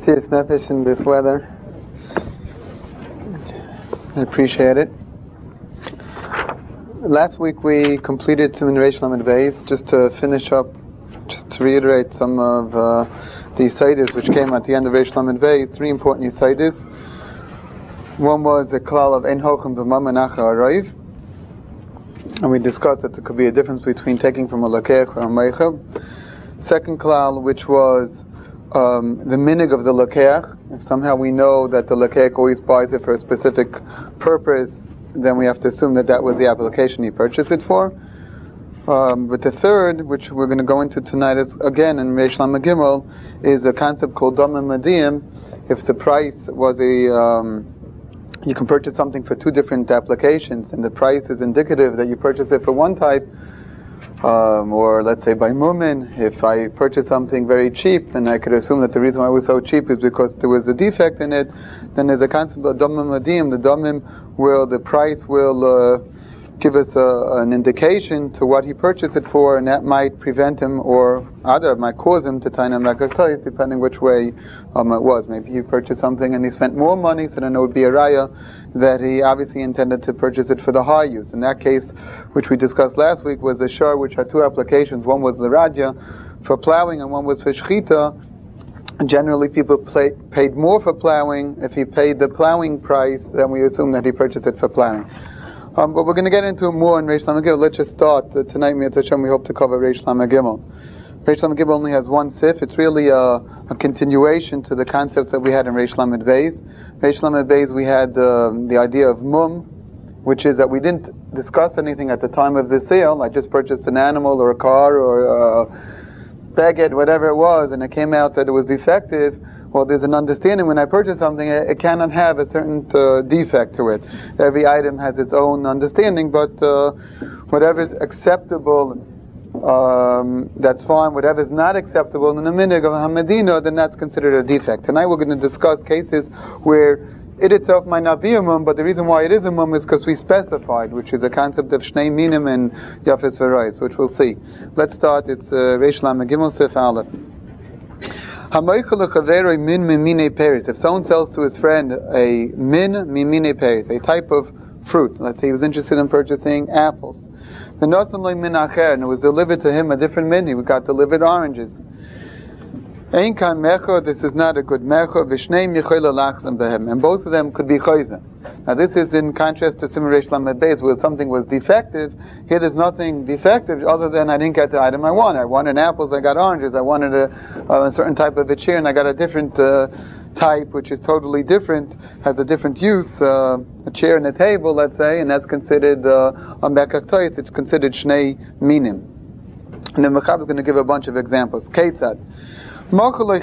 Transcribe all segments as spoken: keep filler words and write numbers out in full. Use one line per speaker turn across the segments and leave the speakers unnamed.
Mesiras Nefesh in this weather. I appreciate it. Last week we completed some in Reish Lamed Beis. Just to finish up, just to reiterate some of uh, the Yisaitis which came at the end of Reish Lamed Beis. Three important Yisaitis. One was a klal of Ein Hochem B'mam Menacha Arayv, and we discussed that there could be a difference between taking from a Lakeach or a Meichel. Second klal, which was Um, the minig of the lakeach. If somehow we know that the lakeach always buys it for a specific purpose, then we have to assume that that was the application he purchased it for. Um, but the third, which we're going to go into tonight, is again in Reish Lamed Gimel, is a concept called Damim Madiyim. If the price was a, um, you can purchase something for two different applications, and the price is indicative that you purchase it for one type. Um, or let's say by Mumin, if I purchase something very cheap, then I could assume that the reason why it was so cheap is because there was a defect in it. Then there's a concept of Damim Madiyim. The Damim will, the price will uh, give us a, an indication to what he purchased it for, and that might prevent him, or other might cause him to taina mekaktais, depending which way um, it was. Maybe he purchased something and he spent more money, so then it would be a raya that he obviously intended to purchase it for the high use. In that case, which we discussed last week, was a shar which had two applications. One was the radya for plowing, and one was for shchita. Generally, people play, paid more for plowing. If he paid the plowing price, then we assume that he purchased it for plowing. Um, but we're going to get into more in Reish Lamed Gimel. Let's just start. Uh, tonight, Mi'at Hashem, we hope to cover Reish Lamed Gimel. Reish Lamed Gimel only has one sif. It's really a, a continuation to the concepts that we had in Reish Lamed Beis. Reish Lamed Beis, we had uh, the idea of mum, which is that we didn't discuss anything at the time of the sale. I just purchased an animal or a car or a baguette, whatever it was, and it came out that it was defective. Well, there's an understanding when I purchase something, it, it cannot have a certain uh, defect to it. Every item has its own understanding, but uh, whatever is acceptable, um, that's fine. Whatever is not acceptable in the minig of Hamadina, then that's considered a defect. Tonight we're going to discuss cases where it itself might not be a mum, but the reason why it is a mum is because we specified, which is a concept of Shnei Minim and Yafes V'Rois, which we'll see. Let's start. It's uh, Reish Lamed Gimel Sif Aleph. If someone sells to his friend a min mimine peris, a type of fruit, let's say he was interested in purchasing apples, the nosan lo min acher, and it was delivered to him a different min, he got delivered oranges. Ein kan mecho, this is not a good mecho, v'shneim yichol lachzem behem, and both of them could be chayzem. Now this is in contrast to Simon Reish Lamed Beis, where something was defective. Here there's nothing defective other than I didn't get the item I wanted. I wanted apples, I got oranges. I wanted a, a certain type of a chair, and I got a different uh, type, which is totally different, has a different use, uh, a chair and a table, let's say, and that's considered uh, a mekaktois, it's considered shnei minim. And then Mechav is going to give a bunch of examples. Ketzad. He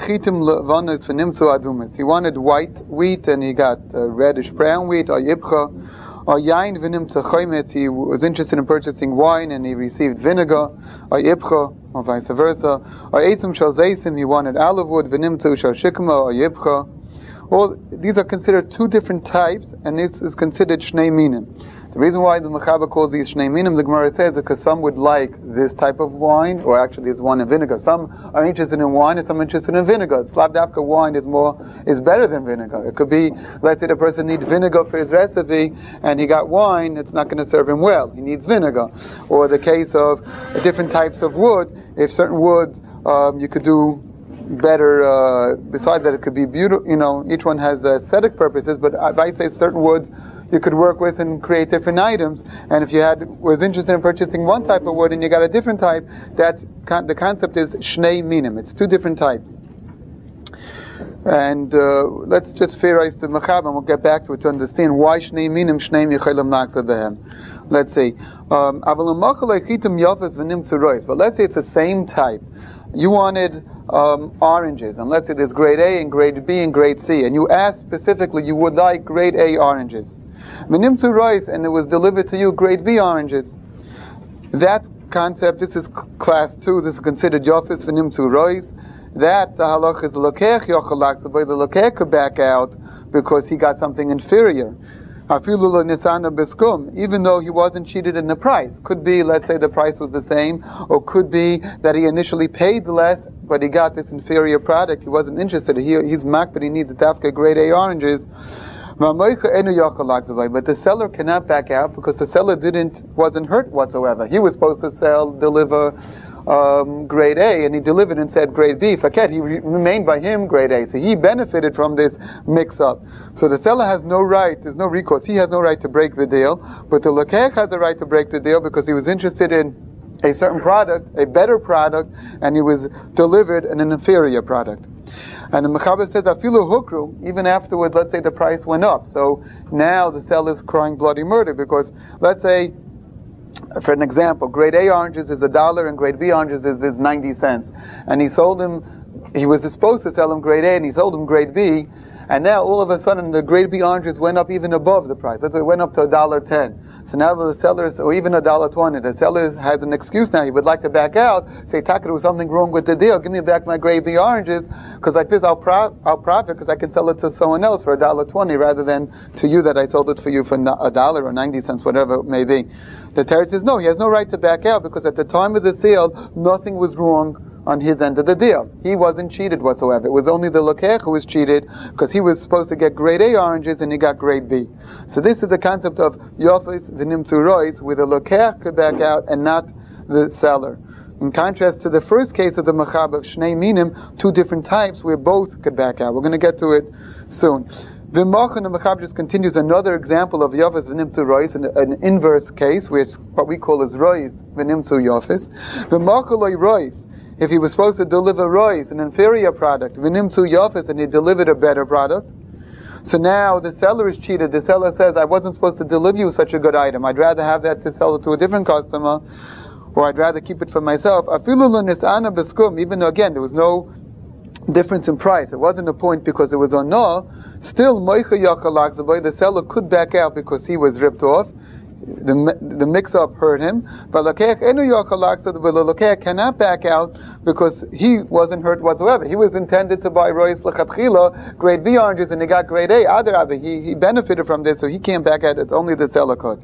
wanted white wheat and he got uh, reddish brown wheat, or yibcha, or yain vinim techoimetz. He was interested in purchasing wine and he received vinegar, or yibcha, or vice versa. Or eitzum shal zeisim, he wanted olive wood, vinim tu shal shikma, or yibcha. All these are considered two different types, and this is considered shnei minim. The reason why the Mechaber calls these shnei minim, the Gemara says, is because some would like this type of wine, or actually it's wine and vinegar. Some are interested in wine, and some are interested in vinegar. Slav Dafka wine is more is better than vinegar. It could be, let's say the person needs vinegar for his recipe, and he got wine, it's not going to serve him well. He needs vinegar. Or the case of different types of wood. If certain wood um, you could do better, uh, besides that it could be beautiful, you know, each one has aesthetic purposes, but if I say certain woods you could work with and create different items, and if you had was interested in purchasing one type of wood and you got a different type, that con- the concept is shnei minim, it's two different types. And uh, let's just fairise the Mechaber, and we'll get back to it to understand why shnei minim, shnei yicholim nachza behem. Let's say, um, but let's say it's the same type. You wanted um, oranges, and let's say there's grade A and grade B and grade C, and you asked specifically you would like grade A oranges. Minim to rice, and it was delivered to you grade B oranges. That concept, this is class two, this is considered yofis v'nim to rice. That the halach is lokech yochel lachza, but the lokech could back out because he got something inferior. Even though he wasn't cheated in the price. Could be, let's say the price was the same, or could be that he initially paid less, but he got this inferior product. He wasn't interested. He, he's mak, but he needs dafka grade A oranges. But the seller cannot back out because the seller didn't wasn't hurt whatsoever. He was supposed to sell, deliver um, grade A, and he delivered and said grade B. Faket, he re- remained by him grade A. So he benefited from this mix-up. So the seller has no right, there's no recourse. He has no right to break the deal, but the lokech has a right to break the deal because he was interested in a certain product, a better product, and he was delivered an inferior product. And the Mechaber says, Afilu hukru, even afterwards, let's say the price went up. So now the seller is crying bloody murder because, let's say, for an example, grade A oranges is a dollar and grade B oranges is, is ninety cents. And he sold him, he was supposed to sell him grade A and he sold him grade B, and now all of a sudden the grade B oranges went up even above the price. Let's say it went up to a dollar ten. So now the seller, or even a dollar twenty, the seller has an excuse now. He would like to back out. Say, Taka, there was something wrong with the deal. Give me back my grade B oranges, because like this, I'll, pro- I'll profit because I can sell it to someone else for a dollar twenty rather than to you that I sold it for you for a dollar or ninety cents, whatever it may be. The Teretz says no, he has no right to back out because at the time of the sale, nothing was wrong on his end of the deal. He wasn't cheated whatsoever. It was only the lokech who was cheated because he was supposed to get grade A oranges and he got grade B. So this is the concept of yofis v'nimtzu rois, where the lokech could back out and not the seller. In contrast to the first case of the machab of shnei minim, two different types where both could back out. We're going to get to it soon. V'machan, the Machab just continues another example of yofis v'nimtzu rois, an, an inverse case, which what we call is rois v'nimtzu yofis. V'machan loy rois, if he was supposed to deliver rois, an inferior product, v'nimtzu yofis, and he delivered a better product, so now the seller is cheated. The seller says, I wasn't supposed to deliver you such a good item. I'd rather have that to sell it to a different customer, or I'd rather keep it for myself. Afilu lo nis'ana b'skum, even though again there was no difference in price. It wasn't a point because it was on no. Still, the seller could back out because he was ripped off. The the mix-up hurt him. But the lokech cannot back out because he wasn't hurt whatsoever. He was intended to buy rois lechatchila, grade B oranges, and he got grade A. Adarabah, he he benefited from this, so he can't back out. It's only the seller could.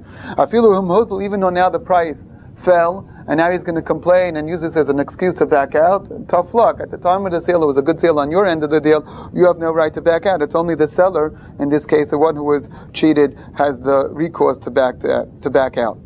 Even though now the price fell, and now he's going to complain and use this as an excuse to back out. Tough luck. At the time of the sale, it was a good sale on your end of the deal. You have no right to back out. It's only the seller, in this case, the one who was cheated, has the recourse to back to, to back out.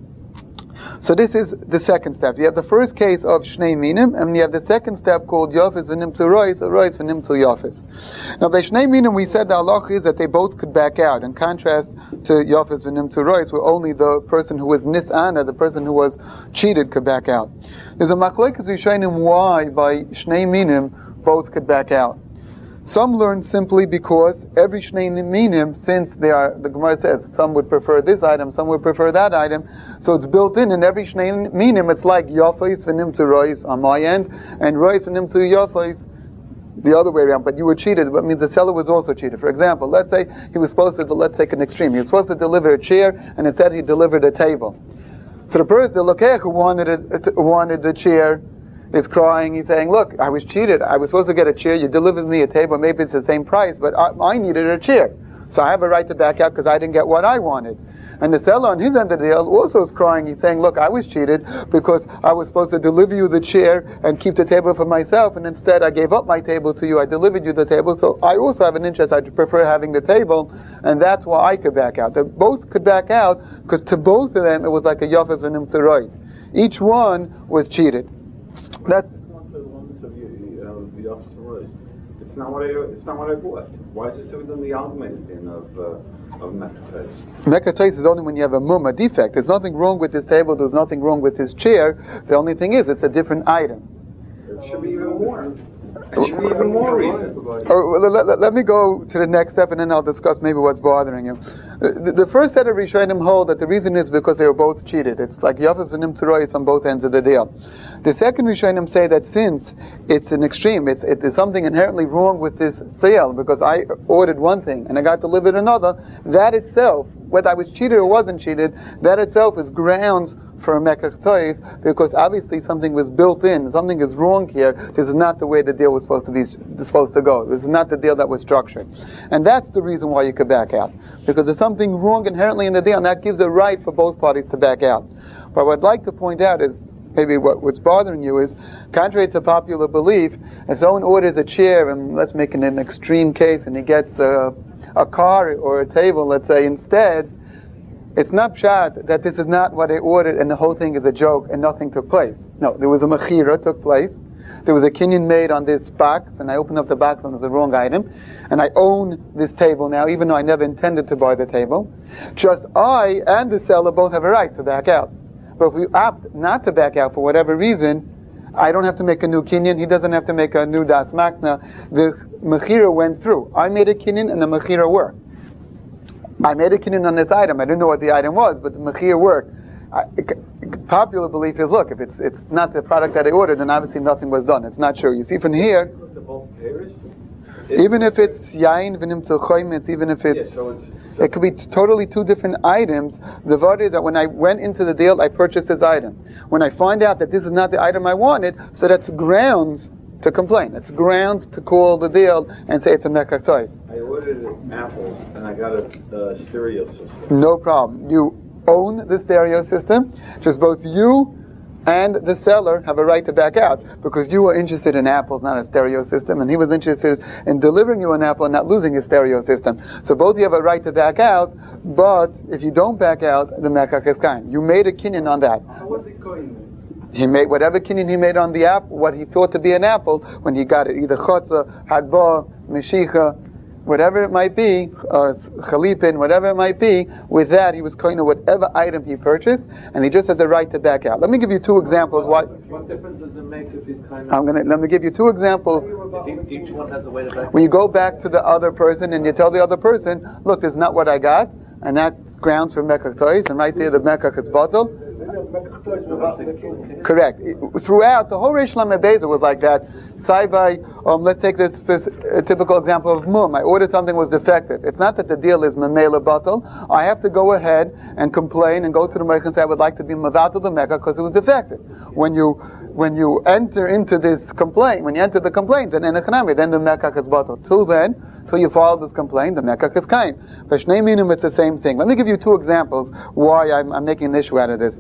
So this is the second step. You have the first case of Shnei Minim, and you have the second step called Yofis v'nimtzu rois, or rois v'nimtzu Yofis. Now by Shnei Minim we said the halach is that they both could back out, in contrast to Yofis v'nimtzu rois, where only the person who was nis'ana, the person who was cheated, could back out. There's a machlokes rishonim why by Shnei Minim both could back out. Some learn simply because every Shnei Minim, since they are, the Gemara says, some would prefer this item, some would prefer that item, so it's built in, in every Shnei Minim, it's like Yofais v'nimtzu rois on my end, and rois v'nimtzu Yofais the other way around, but you were cheated, but means the seller was also cheated. For example, let's say he was supposed to, let's take an extreme, he was supposed to deliver a chair, and instead he delivered a table. So the person, the lokech who wanted, it, wanted the chair, is crying, he's saying, look, I was cheated, I was supposed to get a chair, you delivered me a table, maybe it's the same price, but I, I needed a chair. So I have a right to back out because I didn't get what I wanted. And the seller on his end of the deal also is crying, he's saying, look, I was cheated because I was supposed to deliver you the chair and keep the table for myself, and instead I gave up my table to you, I delivered you the table, so I also have an interest, I prefer having the table, and that's why I could back out. They both could back out because to both of them it was like a yofas v'nimtzu rois. Each one was cheated. That
it's not what I it's not what I bought. Why is this different than the argument in of uh, of Mekatois?
Mekatois is only when you have a mum, a defect. There's nothing wrong with this table. There's nothing wrong with this chair. The only thing is, it's a different item.
It should be even more. It should be even more reason.
Or, let, let, let me go to the next step, and then I'll discuss maybe what's bothering you. The, the first set of Rishonim hold that the reason is because they were both cheated. It's like Yafas v'nimtzu rois on both ends of the deal. The second Rishonim say that since it's an extreme, it's it is something inherently wrong with this sale, because I ordered one thing and I got delivered another, that itself, whether I was cheated or wasn't cheated, that itself is grounds for a Mekatois, because obviously something was built in, something is wrong here. This is not the way the deal was supposed to be supposed to go. This is not the deal that was structured. And that's the reason why you could back out, because there's something wrong inherently in the deal, and that gives a right for both parties to back out. But what I'd like to point out is, maybe what, what's bothering you is, contrary to popular belief, if someone orders a chair, and let's make it an extreme case, and he gets a, a car or a table, let's say, instead, it's not pshat that this is not what I ordered and the whole thing is a joke and nothing took place. No, there was a mechira took place. There was a kinyan made on this box, and I opened up the box and it was the wrong item, and I own this table now, even though I never intended to buy the table. Just I and the seller both have a right to back out. But if we opt not to back out for whatever reason, I don't have to make a new kinyan. He doesn't have to make a new das makna. The mechira went through. I made a kinyan and the mechira worked. I made a kinyan on this item. I didn't know what the item was, but the mechira worked. I, it, popular belief is, look, if it's it's not the product that I ordered, then obviously nothing was done. It's not true. You see from here, even if it's yain v'nim tzolchoimitz, even if it's, yeah, so it's so it could be t- totally two different items. The vod is that when I went into the deal, I purchased this item. When I find out that this is not the item I wanted, so that's grounds to complain. It's grounds to call the deal and say it's a mekach tois.
I ordered apples and I got a, a stereo system.
No problem. You own the stereo system. Just both you and the seller have a right to back out, because you were interested in apples, not a stereo system, and he was interested in delivering you an apple and not losing his stereo system. So both you have a right to back out, but if you don't back out, the mekach is kain. You made a kinyan on that.
How was it going?
He made whatever kinyan he made on the apple, what he thought to be an apple, when he got it, either chotza, hadba, meshicha, whatever it might be, uh, chalipin, whatever it might be. With that, he was kind of whatever item he purchased, and he just has a right to back out. Let me give you two examples. What?
What difference does it make if he's kind of?
I'm gonna let me give you two examples.
If each one has a way to back.
When you go back to the other person and you tell the other person, "Look, this is not what I got," and that's grounds for mekach tois, and right there the mekach is batal. Correct. Throughout the whole Reish Lamed Beis was like that. Saibai, um, let's take this speci- typical example of mum. I ordered something was defective. It's not that the deal is memela batal. I have to go ahead and complain and go to the Meichen and say I would like to be mavatal the mekach because it was defective. When you when you enter into this complaint, when you enter the complaint, then enechanami, then the mekach is batal. Till then, till you file this complaint, the mekach is kain. B'shnei minim, it's the same thing. Let me give you two examples why I'm, I'm making an issue out of this.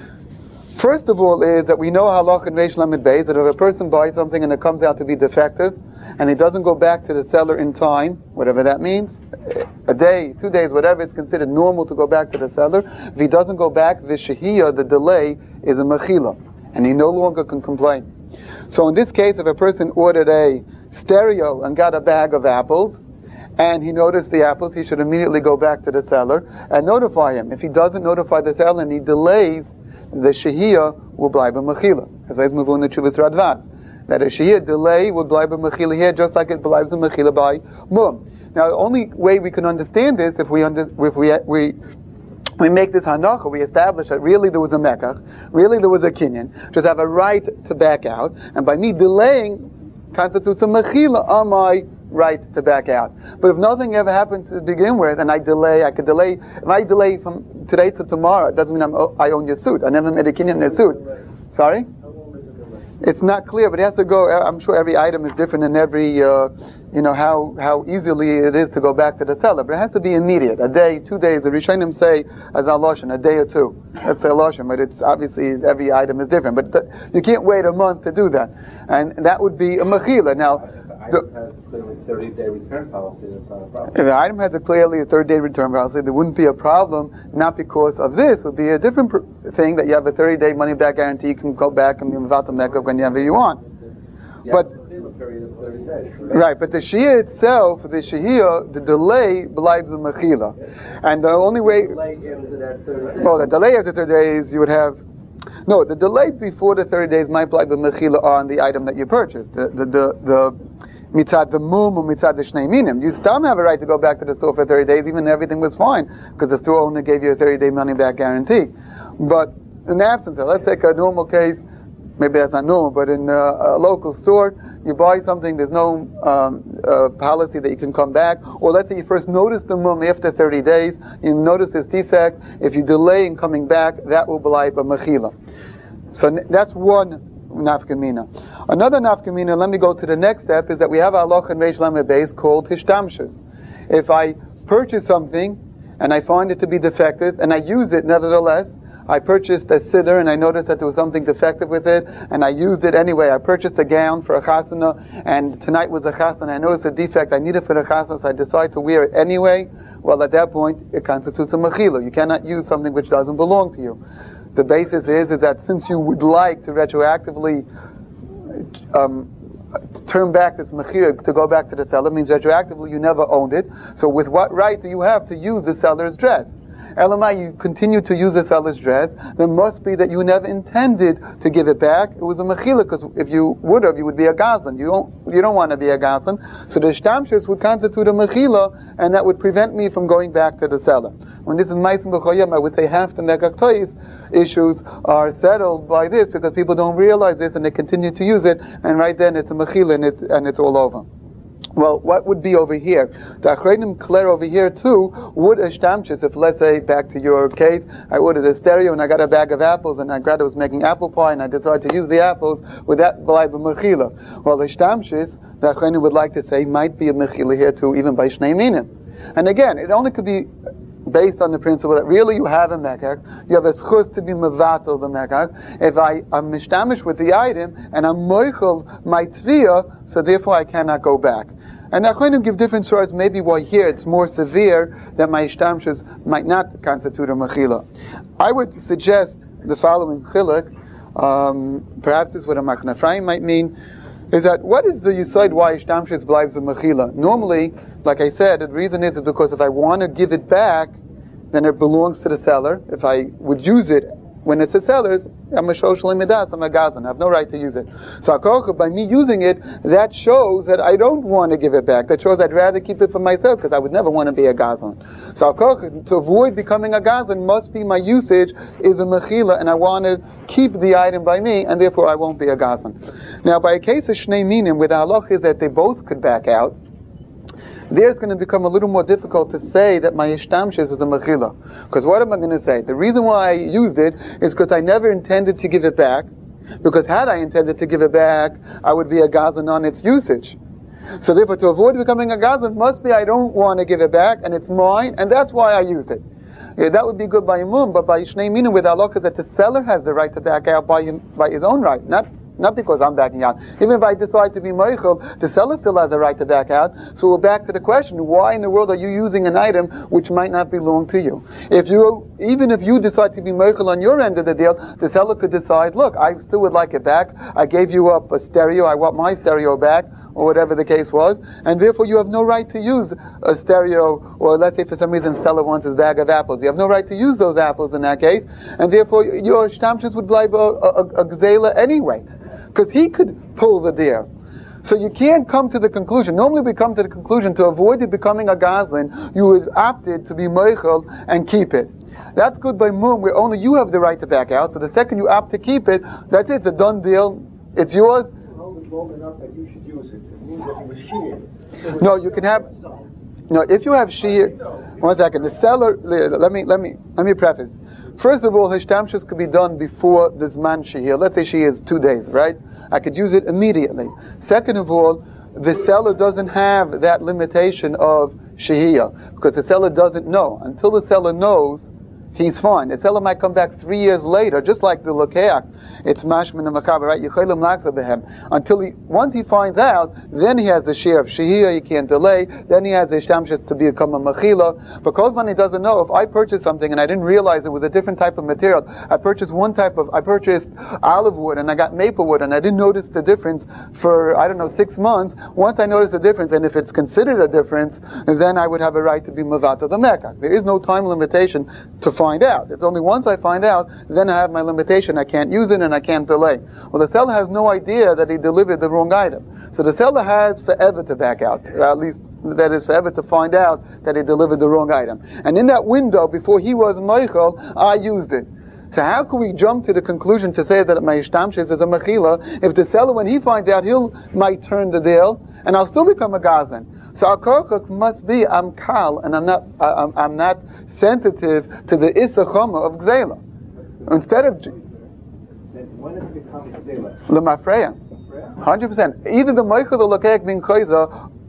First of all is that we know halach in Reish Lamed Beis that if a person buys something and it comes out to be defective, and he doesn't go back to the seller in time, whatever that means, a day, two days, whatever, it's considered normal to go back to the seller. If he doesn't go back, the shehiyah, the delay, is a mechila, and he no longer can complain. So in this case, if a person ordered a stereo and got a bag of apples, and he noticed the apples, he should immediately go back to the seller and notify him. If he doesn't notify the seller and he delays, the shehiyah will bleibe mechila. As I move on to Chuvas Radvaz, that a shehiyah delay will bleibe mechila here, just like it bleibe mechila by mum. Now, the only way we can understand this if we under, if we we we make this hanacha, we establish that really there was a mekach, really there was a kinyan, just have a right to back out, and by me delaying constitutes a mechila on my right to back out. But if nothing ever happened to begin with, and I delay, I could delay, if I delay from today to tomorrow, it doesn't mean I'm, I own your suit. I never made a kinyan in a suit. Sorry? It's not clear, but it has to go, I'm sure every item is different in every, uh, you know, how, how easily it is to go back to the seller. But it has to be immediate. A day, two days. The Rishonim say, as al-Lashon, a day or two. That's al-Lashon, but it's obviously every item is different. But th- you can't wait a month to do that. And that would be a mechila. Now,
If the item has a clearly thirty-day return policy, that's not a problem.
If the item has a clearly a thirty-day return policy, there wouldn't be a problem, not because of this. It would be a different pr- thing that you have a thirty-day money-back guarantee. You can go back and be without the mekach whenever you want.
Yeah,
but
period of thirty days.
Right, but the shehiyah itself, the shehiyah, the delay belies the mechila. And the only way...
Delay after that thirty days.
Oh, the delay after thirty days, you would have... No, the delay before the thirty days might apply the mechila on the item that you purchased. The the the, the mitzad the mum or mitzad the shnei minim. You still have a right to go back to the store for thirty days, even if everything was fine, because the store owner gave you a thirty-day money-back guarantee. But in the absence of, let's take a normal case, maybe that's not normal, but in a, a local store, you buy something, there's no um, uh, policy that you can come back, or let's say you first notice the mum after thirty days, you notice this defect, if you delay in coming back, that will be like a mechila. So n- that's one nafkamina. Another nafkamina, let me go to the next step, is that we have a halacha in Reish Lamed Beis called hishtamshus. If I purchase something, and I find it to be defective, and I use it nevertheless, I purchased a siddur and I noticed that there was something defective with it, and I used it anyway. I purchased a gown for a chasana, and tonight was a chasana. I noticed a defect. I need it for the chasana, so I decided to wear it anyway. Well, at that point, it constitutes a mechila. You cannot use something which doesn't belong to you. The basis is, is that since you would like to retroactively um, to turn back this mechira, to go back to the seller, means retroactively you never owned it. So with what right do you have to use the seller's dress? Elamai, you continue to use the seller's dress, there must be that you never intended to give it back. It was a mechila, because if you would have, you would be a gazan. You don't, you don't want to be a gazan. So the shtamshus would constitute a mechila, and that would prevent me from going back to the seller. When this is ma'asim b'choyim, I would say half the negaktois issues are settled by this, because people don't realize this and they continue to use it, and right then it's a mechila and, it, and it's all over. Well, what would be over here? The achreinim clear over here too, would a shtamshus, if let's say, back to your case, I ordered a stereo and I got a bag of apples and I grad was making apple pie and I decided to use the apples, would that be a mechila? Well, the shtamshus, the achreinim would like to say, might be a mechila here too, even by shnei minim. And again, it only could be based on the principle that really you have a mekach, you have a schus to be mevatel the mekach. If I am mishtamish with the item and I'm moichel my tviyah, so therefore I cannot go back. And the Achronim give different stories, maybe why here it's more severe that my ishtamshus might not constitute a mechila. I would suggest the following chiluk, um, perhaps this is what a Machna Ephraim might mean, is that what is the yisoid why ishtamshus blives a mechila? Normally, like I said, the reason is, is because if I want to give it back, then it belongs to the seller. If I would use it when it's a seller's, I'm a shoshel midas, I'm a gazan, I have no right to use it. So by me using it, that shows that I don't want to give it back. That shows I'd rather keep it for myself, because I would never want to be a gazan. So to avoid becoming a gazan must be my usage is a mechila, and I want to keep the item by me, and therefore I won't be a gazan. Now, by a case of shnei minim, where the halach is that they both could back out, there's going to become a little more difficult to say that my ishtamshus is a mechila. Because what am I going to say? The reason why I used it is because I never intended to give it back. Because had I intended to give it back, I would be a gazan on its usage. So therefore, to avoid becoming a gazan must be I don't want to give it back, and it's mine, and that's why I used it. Yeah, that would be good by imum, but by shnei minim with halakha is that the seller has the right to back out by him, by his own right, not Not because I'm backing out. Even if I decide to be meichel, the seller still has a right to back out. So we're back to the question, why in the world are you using an item which might not belong to you? If you, even if you decide to be meichel on your end of the deal, the seller could decide, look, I still would like it back. I gave you up a stereo, I want my stereo back, or whatever the case was, and therefore you have no right to use a stereo, or let's say for some reason seller wants his bag of apples. You have no right to use those apples in that case, and therefore your shtamshus would blibe a, a, a gzela anyway. Because he could pull the deer. So you can't come to the conclusion. Normally we come to the conclusion to avoid it becoming a gazlan, you would opted to be meichel and keep it. That's good by mum, where only you have the right to back out. So the second you opt to keep it, that's it, it's a done deal, it's yours. No, you can have, no, if you have shear, one second, the seller, let me, let me, let me preface. First of all, hishtamshus could be done before the zman shehir. Let's say she is two days, right? I could use it immediately. Second of all, the seller doesn't have that limitation of shehir, because the seller doesn't know. Until the seller knows, he's fine. The seller might come back three years later, just like the lokeach. It's mashmin and machaber, right? Yechelim laksa behem. Until he, once he finds out, then he has the share of shehir. He can't delay. Then he has the shtamshus to become a mechila. Because when he doesn't know, if I purchased something and I didn't realize it was a different type of material, I purchased one type of, I purchased olive wood and I got maple wood and I didn't notice the difference for, I don't know, six months. Once I notice the difference, and if it's considered a difference, then I would have a right to be mavata the mekach. There is no time limitation to find out. It's only once I find out, then I have my limitation. I can't use it and I can't delay. Well, the seller has no idea that he delivered the wrong item. So the seller has forever to back out, or at least that is forever to find out that he delivered the wrong item. And in that window, before he was meichel, I used it. So how can we jump to the conclusion to say that my ishtamshus is a mechila if the seller, when he finds out, he'll might turn the deal and I'll still become a gazan? So our korchok must be I'm kal, and I'm not I'm, I'm not sensitive to the isachoma of gzela. Instead of
when does it become gzela?
Lemafreya, hundred percent. Either the meichel or lokeach bin koiza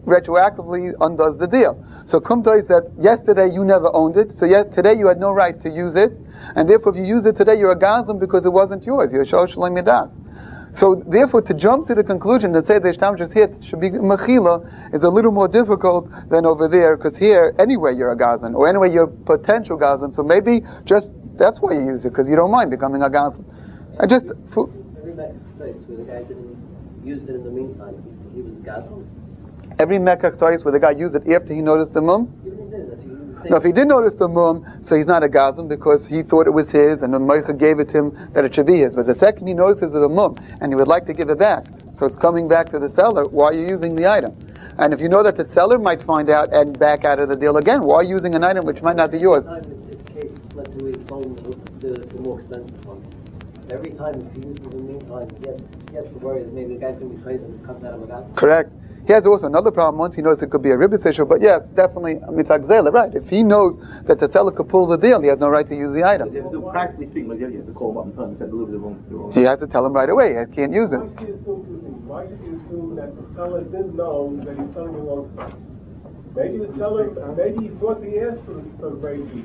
retroactively undoes the deal. So Kumta said, yesterday you never owned it, so yes, today you had no right to use it, and therefore if you use it today, you're a gazlan because it wasn't yours. You're a shor shalom midas. So therefore, to jump to the conclusion that say the Ishtam just here should be mechila is a little more difficult than over there, because here, anyway you're a gazlan, or anyway you're a potential gazlan, so maybe just, that's why you use it, because you don't mind becoming a gazlan. I just... For,
Every place where the guy didn't use it in the meantime, he, he was gazlan.
Every Mekach Tois where the guy used it after he noticed the mum?
Even if he did, that's you-
No, if he did notice the mum, so he's not a gazlan because he thought it was his, and the Meicha gave it to him that it should be his. But the second he notices it's a mum, and he would like to give it back, so it's coming back to the seller, why are you using the item? And if you know that the seller might find out and back out of the deal again, why are you using an item which might not be yours?
Every time it's the case, let's say we sold the, the, the more expensive one. Every time if he uses it in the meantime, he has, he has to worry that maybe the guy's going to be crazy and it comes out of a gazlan.
Correct. He has also another problem. Once he knows it could be a ribbis issue, but yes, definitely mitzvah zela, right? If he knows that the seller could pull the deal, he has no right to use the item.
Practically speaking, like, you have to call him up and tell him he said deliver the wrong, the wrong.
He has to tell him right away. He can't use it.
Why should you assume two things? Why should you assume that the seller didn't know that he's selling the wrong stuff? Maybe the seller, maybe he thought he asked for, for the grade B.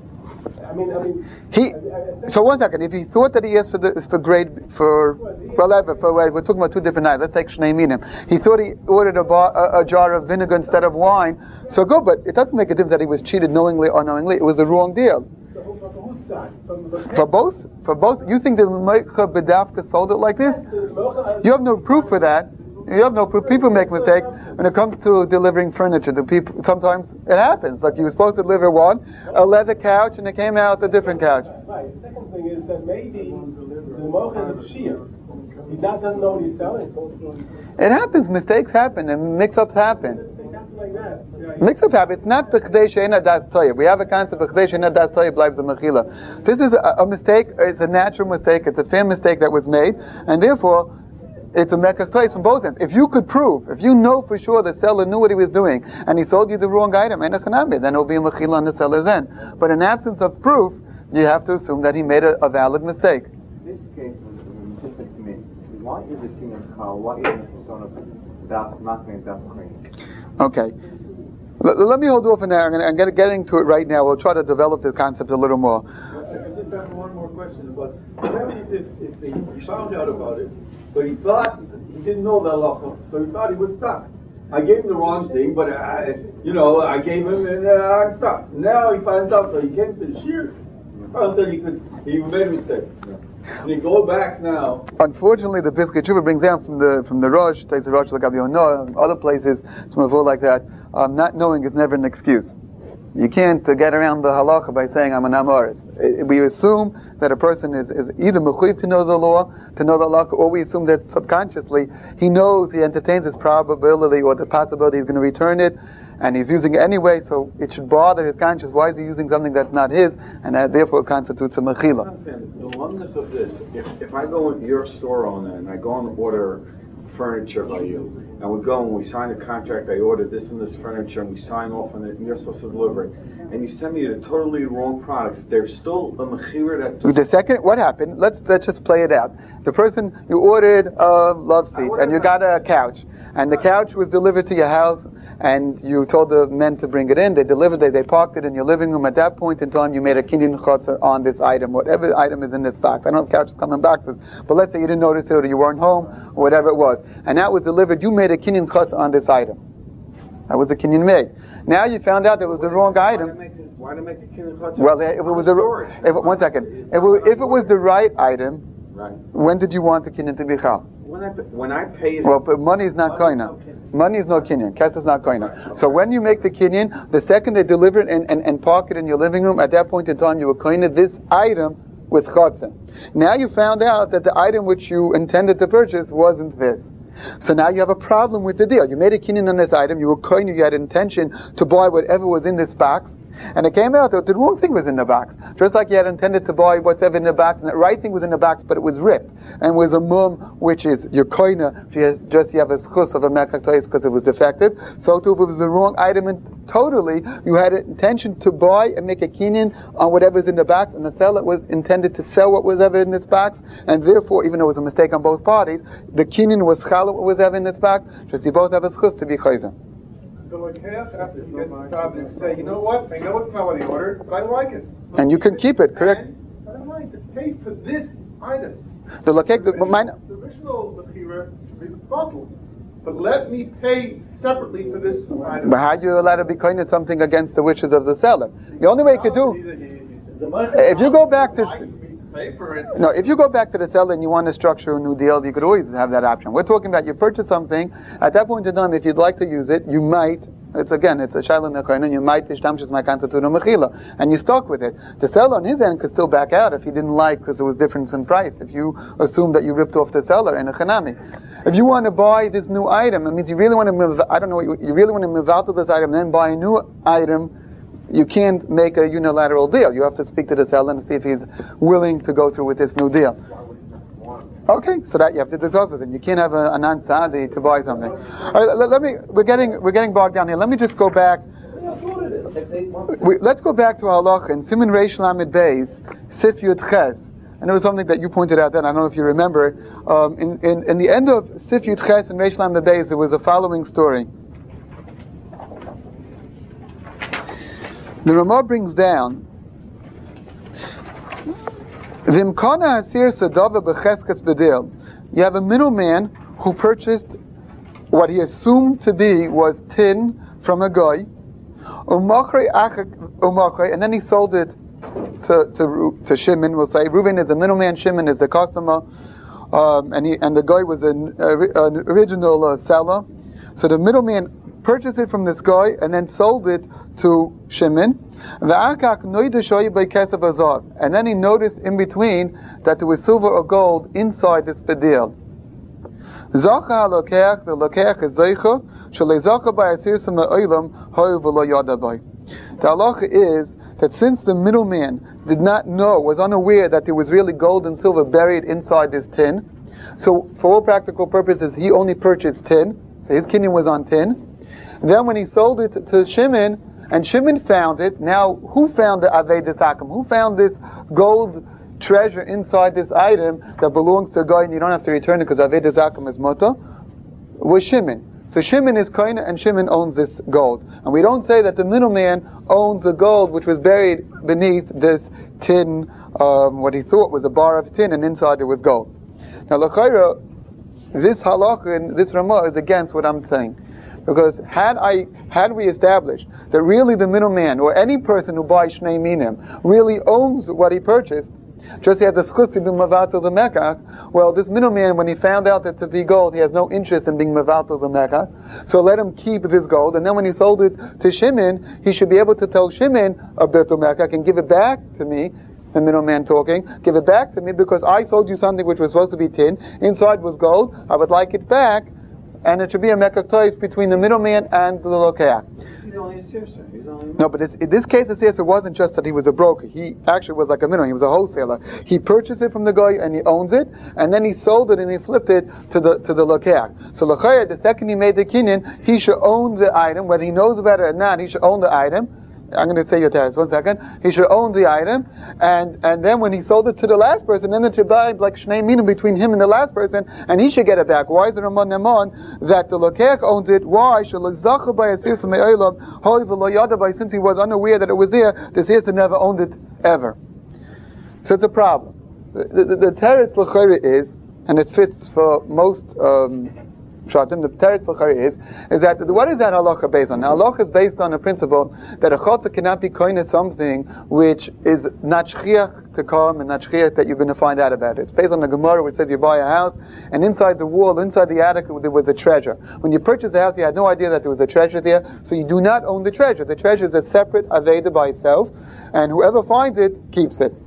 I mean, I mean.
He.
I, I,
So one second. If he thought that he asked for the for grade for well, ever for we're talking about two different items. Let's take Shnei Minim. He thought he ordered a, bar, a, a jar of vinegar instead of wine. So good, but it doesn't make a difference that he was cheated knowingly or unknowingly. It was the wrong deal.
So, from whose side? From the
For both, for both. You think the Meicha B'dafka sold it like this? You have no proof for that. You have no proof. People make mistakes when it comes to delivering furniture. The people sometimes it happens. Like you were supposed to deliver one, a leather couch, and it came out a different couch.
Right. The second thing is that maybe the mocha is a shear. He not, doesn't know what he's selling.
It happens. Mistakes happen, and mix-ups happen.
Something like that.
Mix-up happen. It's not b'chdei she'ena das toyev. We have a concept b'chdei she'ena das toyev bleibt a mechila. This is a, a mistake. It's a natural mistake. It's a fair mistake that was made, and therefore. It's a mekach tois from both ends. If you could prove, if you know for sure the seller knew what he was doing, and he sold you the wrong item, then it will be a mechila on the seller's end. But in absence of proof, you have to assume that he made a, a valid mistake.
In this case, when just like to me, why is the king of Chal? Why isn't the son of Das Matne Das Queen?
Okay. L- let me hold off on that. I'm, gonna, I'm gonna, getting to it right now. We'll try to develop the concept a little more.
I just have one more question. But what happens if, if they, he found out about it, but he thought, he didn't know the halacha, so he thought he was stuck. I gave him the wrong thing, but I, you know, I gave him and uh, I'm stuck. Now he finds out that he came to the shear. I said he could, he made a mistake. And he go back now.
Unfortunately, the Piskei Tshuva brings down from the from the Rosh, takes the Rosh L'Gabi Ono, other places, it's more like that. Um, not knowing is never an excuse. You can't uh, get around the halacha by saying I'm an Amoris. We assume that a person is, is either mechuyev to know the law, to know the halacha, or we assume that subconsciously he knows, he entertains this probability or the possibility he's going to return it, and he's using it anyway, so it should bother his conscience. Why is he using something that's not his, and that therefore constitutes a mechila?
The oneness of this, if, if I go into your store owner and I go and order furniture by you, and we go and we sign a contract, I order this and this furniture, and we sign off on it, and you're supposed to deliver it, and you send me the totally wrong products, there's still a mechira that...
The second, what happened, let's, let's just play it out. The person, you ordered a love seat, and you got a couch, and the couch was delivered to your house, and you told the men to bring it in, they delivered it, they parked it in your living room. At that point in time, you made a kinyan chotzer on this item, whatever item is in this box. I don't know if couches come in boxes, but let's say you didn't notice it, or you weren't home, or whatever it was. And that was delivered, you made a kinyan chotzer on this item. That was a kinyan made. Now you found out that it was the wrong item.
Why did I make a kinyan chotzer?
Well, if it was the, if, one second, if it, if it was the right item,
right.
When did you want the kinyan to be chal?
When I, when I paid...
Well, but money is not koina. Money is no kinyan. Kes is not koina. So when you make the kinyan, the second they deliver it and, and, and park it in your living room, at that point in time you were koina this item with chotzah. Now you found out that the item which you intended to purchase wasn't this. So now you have a problem with the deal. You made a kinyan on this item, you were koina, you had intention to buy whatever was in this box, and it came out that the wrong thing was in the box. Just like you had intended to buy whatever in the box, and the right thing was in the box, but it was ripped, and was a mum, which is your koina, just you have a schus of a mekach tois because it was defective. So too, if it was the wrong item, and totally, you had an intention to buy and make a kinyan on whatever's in the box, and the seller was intended to sell what was ever in this box, and therefore, even though it was a mistake on both parties, the kinyan was chal what was ever in this box, just you both have a schus to be chayzah.
the Lekeach, after he gets the Sabbath, say, you know what, I know it's not what he ordered, but I like it.
And you can keep it, correct?
And I like to pay for this item.
The Lekeach, the,
The
mine,
original Lechira is bottled, but let me pay separately for this item.
but how do you allow to be kind of something against the wishes of the seller? The only way you could do, if you go back to,
Pay for it.
no, if you go back to the seller and you want to structure a new deal, you could always have that option. We're talking about you purchase something, at that point in time, if you'd like to use it, you might, it's again, it's a shaila nechayna, and you might ishtamshis my constitutional mechila, and you stuck with it. The seller on his end could still back out if he didn't like because it was difference in price. If you assume that you ripped off the seller in a chanami, if you want to buy this new item, it means you really want to move. I don't know, you, you really want to move out of this item, and then buy a new item. You can't make a unilateral deal. You have to speak to the seller and see if he's willing to go through with this new deal. Okay, so that you have to discuss with him. You can't have a, a non-sadi to buy something. All right, let, let me. We're getting we're getting bogged down here. Let me just go back. We, let's go back to halach and Siman Reish Lamed Beis Sif Yud Ches. And it was something that you pointed out then. I don't know if you remember. Um, in, in in the end of Sif Yud Ches and Reish Lamed Beis, there was a following story. The Ramah brings down Vimkana Hasir Sadava Becheskes Bedil. You have a middleman who purchased what he assumed to be was tin from a guy, and then he sold it to to, to Shimon. We'll say Reuven is a middleman, Shimon is the customer, um, and he and the guy was an, uh, an original uh, seller. So the middleman purchased it from this guy and then sold it to Shimon. And then he noticed in between that there was silver or gold inside this bedil. The halacha is that since the middleman did not know, was unaware that there was really gold and silver buried inside this tin, so for all practical purposes he only purchased tin, so his kinyan was on tin. And then when he sold it to Shimon, and Shimon found it, now who found the Avei Desakim? Who found this gold treasure inside this item that belongs to a guy and you don't have to return it because Avei Desakim is Mota? Was Shimon. So Shimon is Koine and Shimon owns this gold. And we don't say that the middleman owns the gold which was buried beneath this tin, um, what he thought was a bar of tin, and inside there was gold. Now, L'chaira, this halakha and this Ramah is against what I'm saying. Because had I, had we established that really the middleman or any person who buys Shnei Minim really owns what he purchased, just he has a schus to be mevatel the mekach, well, this middleman, when he found out that to be gold, he has no interest in being mevatel the mekach, so let him keep this gold, and then when he sold it to Shimon, he should be able to tell Shimon a betel mekach and give it back to me, the middleman talking, give it back to me because I sold you something which was supposed to be tin, inside was gold, I would like it back, and it should be a mekach between the middleman and the lokeach.
He's only a sirsa. He's only
No, but this, in this case, it says it wasn't just that he was a broker. He actually was like a middleman. He was a wholesaler. He purchased it from the guy and he owns it, and then he sold it and he flipped it to the to the lokeach. So lokeach, the second he made the kinyan, he should own the item, whether he knows about it or not. He should own the item. I'm going to say your teres, one second. He should own the item, and and then when he sold it to the last person, then it should buy like shnei minim between him and the last person, and he should get it back. Why is it Ramon Namon that the lokeach owns it? Why? Since he was unaware that it was there, the sirsa never owned it ever. So it's a problem. The the, the, the teres l'chayre is, and it fits for most. Um, Shatim, the teretz l'chari is, is that, what is that halacha based on? Now, halacha is based on a principle that a chotza cannot be koine something which is not shchiach to come and not shchiach that you're going to find out about it. It's based on the Gemara which says you buy a house and inside the wall, inside the attic, there was a treasure. When you purchased the house, you had no idea that there was a treasure there, so you do not own the treasure. The treasure is a separate aveda by itself, and whoever finds it, keeps it.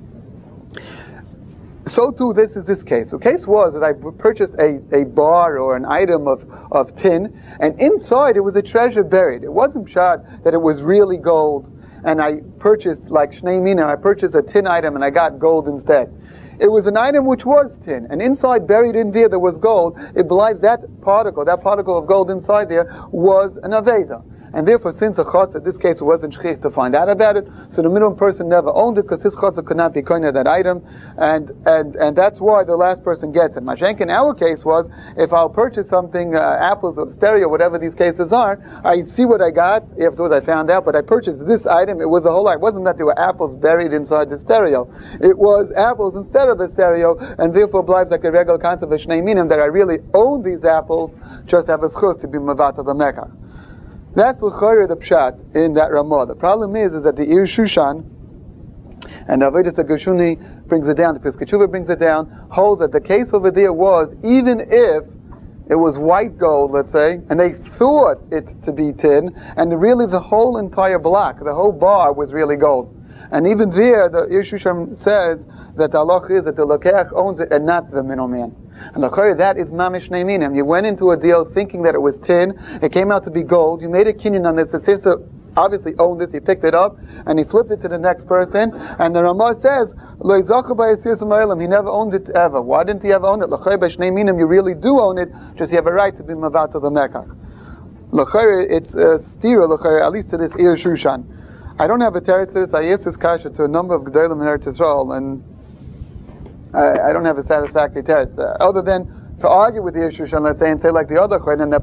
So too, this is this case. The case was that I purchased a, a bar or an item of, of tin, and inside it was a treasure buried. It wasn't shot that it was really gold, and I purchased, like Shnei Mina, I purchased a tin item and I got gold instead. It was an item which was tin, and inside, buried in there, there was gold. It believes that particle, that particle of gold inside there, was an Aveda. and therefore since a chotzer, in this case it wasn't shchich to find out about it, so the minimum person never owned it because his chotzer could not be koine that item, and and and that's why the last person gets it. Mashenk in our case was, if I'll purchase something, uh, apples or stereo, whatever these cases are, I see what I got, afterwards I found out, but I purchased this item, it was a whole lot. It wasn't that there were apples buried inside the stereo. It was apples instead of a stereo, and therefore blives like a regular concept of shnei minim, that I really own these apples, just have a schus to be mavata the mekach. That's l'chayr the pshat in that Ramah. The problem is, is that the Ir Shushan, and the Avodas HaGershuni brings it down, the Piskei Teshuva brings it down, holds that the case over there was, even if it was white gold, let's say, and they thought it to be tin, and really the whole entire block, the whole bar was really gold. And even there, the Ir Shushan says that the halach is that the lokeach owns it and not the middleman. And the that is mamish shnei minim. You went into a deal thinking that it was tin, it came out to be gold, you made a kinyan on this, the sister obviously owned this, he picked it up, and he flipped it to the next person, and the Ramah says, Lo yizachu b'yasir s'ma'elam, he never owned it ever. Why didn't he ever own it? L'chayr b'shnei minim, you really do own it, just you have a right to be mavat to the mekach. L'chayr, it's a stira, l'chayr, at least to this Ir Shushan. I don't have a teretz to this, I asked this kasha to a number of gedolim in Eretz Yisrael, and I, I don't have a satisfactory teretz, uh, other than to argue with the Ir Shushan, let's say, and say like the other chayr, and they're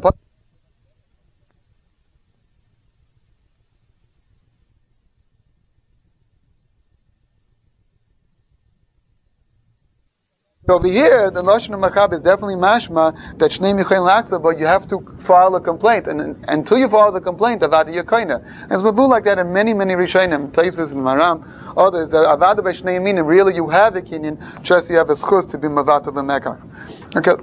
over here, the Lashon of Makab is definitely mashma that Shnei Michael Laksa, but you have to file a complaint, and, and until you file the complaint, Avada Yakoina. It's mavu like that in many, many Rishonim, Taisus and Maram, others, Avada by Shnei Minim, really you have a kinyan, just you have a schus to be Mavata the Mekach. Okay.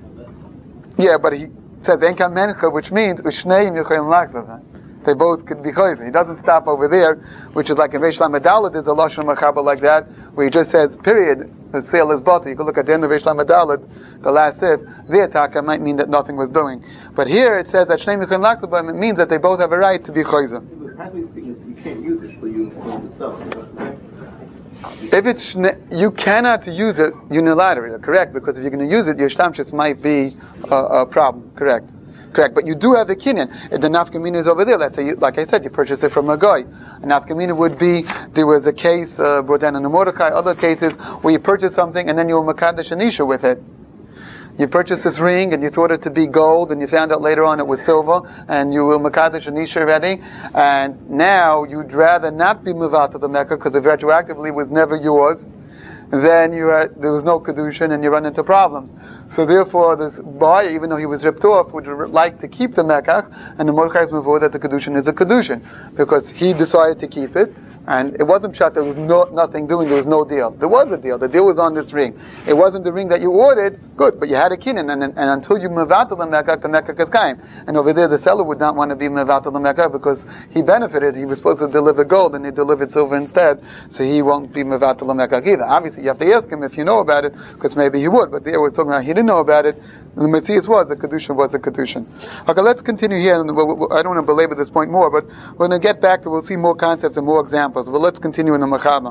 Yeah, but he said Enka Mencha, which means Ushnei Michael Laksa. They both could be chayzen. He doesn't stop over there, which is like in Reish Lamed Dalet, there's a Lashon Machaba like that, where he just says, period, the sale is bought. You can look at the end of Reish Lamed Dalet, the last sif, the taka might mean that nothing was doing. But here it says that Shnei Michael Laksa, it means that they both have a right to be chayzen.
Practically speaking, you can't use it for you to sell.
If it's, you cannot use it unilaterally, correct? Because if you're going to use it, your shtamshis might be a, a problem, correct? Correct, but you do have a kinyan. The nafkamina is over there. Let's say, you, like I said, you purchase it from a guy. A nafkamina would be, there was a case, uh, brought down in the Mordechai, other cases, where you purchase something and then you were makadesh anisha with it. You purchased this ring and you thought it to be gold, and you found out later on it was silver, and you were makadesh anisha already, and now you'd rather not be moved to the Mecca because it retroactively was never yours. Then you had, there was no kedushin, and you run into problems. So therefore, this buyer, even though he was ripped off, would like to keep the mekach, and the Mordechai is mavur that the kedushin is a kedushin, because he decided to keep it, and it wasn't shot. There was no nothing doing. There was no deal. There was a deal. The deal was on this ring. It wasn't the ring that you ordered. Good, but you had a kinyan, and, and, and until you mevatel the mekach, the mekach is kaim. And over there, the seller would not want to be mevatel the mekach because he benefited. He was supposed to deliver gold, and he delivered silver instead, so he won't be mevatel the mekach either. Obviously, you have to ask him if you know about it, because maybe he would. But there was talking about he didn't know about it. And the Metzias was a kedushin was a kedushin. Okay, let's continue here. And we'll, we'll, I don't want to belabor this point more, but we're going to get back to. We'll see more concepts and more examples. But let's continue in the Machaba.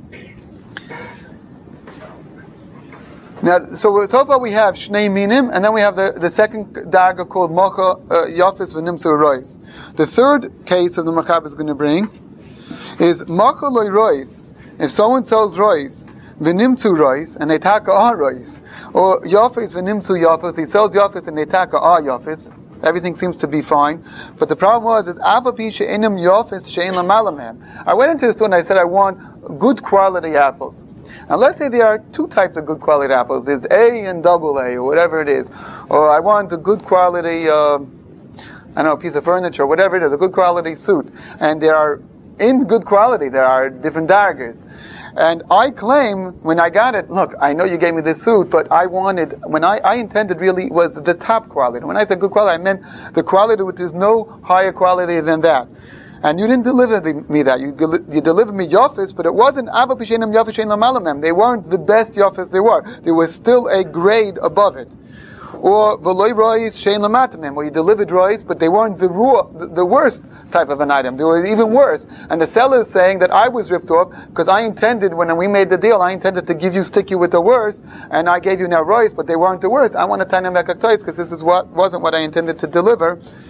Now, so so far we have Shnei Minim, and then we have the, the second darga called Mocha uh, Yafis V'Nimtzu Rois. The third case of the Machaba is going to bring is Mocha Loi Rois. If someone sells Rois, V'Nimtzu Rois, and they taka are Rois, or Yafis V'Nimtzu Yafis, he sells Yafis and they taka are Yafis. Everything seems to be fine, but the problem was is Avapisha Inim Yafis Shein Lamalamam. I went into the store and I said I want good quality apples. And let's say there are two types of good quality apples. There's A and double A, or whatever it is. Or I want a good quality, uh, I don't know, piece of furniture, whatever it is, a good quality suit. And there are, in good quality, there are different daggers. And I claim, when I got it, look, I know you gave me this suit, but I wanted, when I, I intended really was the top quality. When I said good quality, I meant the quality which is no higher quality than that. And you didn't deliver the, me that. You, you delivered me Yafis, but it wasn't Ava Pishenim Yafis Shein Lamalamem. They weren't the best Yafis they were. There was still a grade above it. Or V'loi Rois Shein Lamatamem, where you delivered Rois, but they weren't the raw, the, the worst type of an item. They were even worse. And the seller is saying that I was ripped off because I intended, when we made the deal, I intended to give you sticky with the worst, and I gave you now Rois, but they weren't the worst. I want to tell them back a toys because this is what wasn't what I intended to deliver.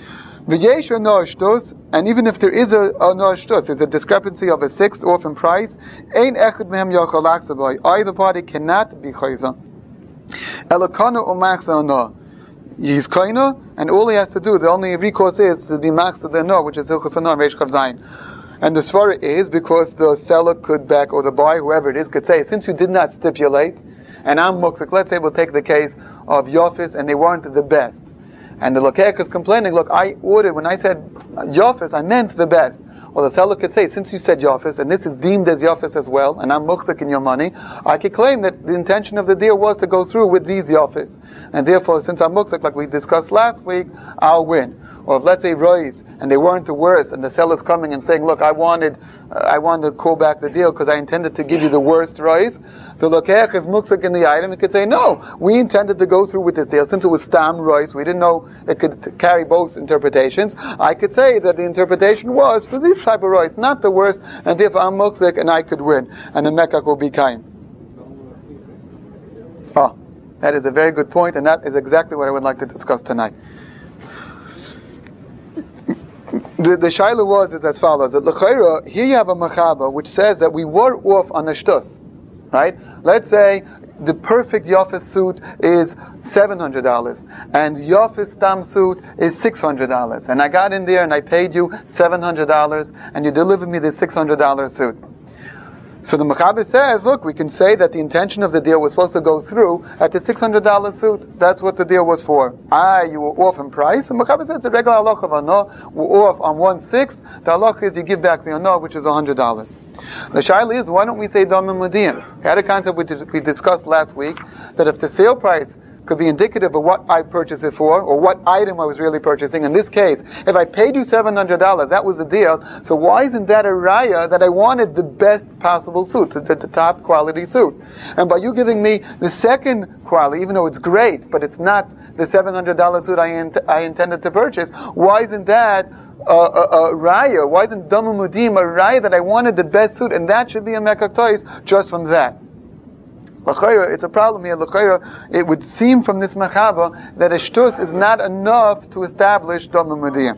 V'yesh or no shtus, and even if there is a, a no shtus, there's a discrepancy of a sixth orphan price. Ein echad mehem yochal laksaboy. Either party cannot be chayza. Elokana or machza no. He's kaina, and all he has to do, the only recourse is to be machza the no, which is hilchos no reish kav zayin. And the svara is because the seller could back, or the buyer, whoever it is, could say, since you did not stipulate, and I'm muksik, let's say we'll take the case of Yofis, and they weren't the best. And the Lokech is complaining, look, I ordered, when I said Yofis, I meant the best. Well, the seller could say, since you said Yofis, and this is deemed as Yofis as well, and I'm muksik in your money, I could claim that the intention of the deal was to go through with these Yofis. And therefore, since I'm muksik, like we discussed last week, I'll win. Or if, let's say, Rois, and they weren't the worst, and the seller's coming and saying, look, I wanted uh, I wanted to call back the deal because I intended to give you the worst Rois, the Lokech is muksik in the item, he could say, no, we intended to go through with this deal. Since it was Stam Rois, we didn't know it could t- carry both interpretations. I could say that the interpretation was for this type of Rois, not the worst, and therefore I'm muksik and I could win. And the Mekach will be kind. Oh, that is a very good point, and that is exactly what I would like to discuss tonight. The, the shaila was is as follows: that l'chayra, here you have a machaba which says that we were off on a shtus, right? Let's say the perfect yofis suit is seven hundred dollars, and yofis stam suit is six hundred dollars, and I got in there and I paid you seven hundred dollars, and you delivered me this six hundred dollar suit. So the Mechaber says, look, we can say that the intention of the deal was supposed to go through at the six hundred dollar suit. That's what the deal was for. Ah, you were off in price. And Mechaber says it's a regular halacha of ano. We're off on one-sixth. The halacha is you give back the ano, which is one hundred dollars. The shaila is, why don't we say damim madiyim? We had a concept we, we discussed last week, that if the sale price could be indicative of what I purchased it for, or what item I was really purchasing. In this case, if I paid you seven hundred dollars, that was the deal, so why isn't that a raya that I wanted the best possible suit, the, the, the top quality suit? And by you giving me the second quality, even though it's great, but it's not the seven hundred dollars suit I, int- I intended to purchase, why isn't that a, a, a raya? Why isn't Damim Mudim a raya that I wanted the best suit, and that should be a Mekach Tois just from that? L'chayra, it's a problem here. L'chayra, it would seem from this machaba that a shtus is not enough to establish damim madiyim.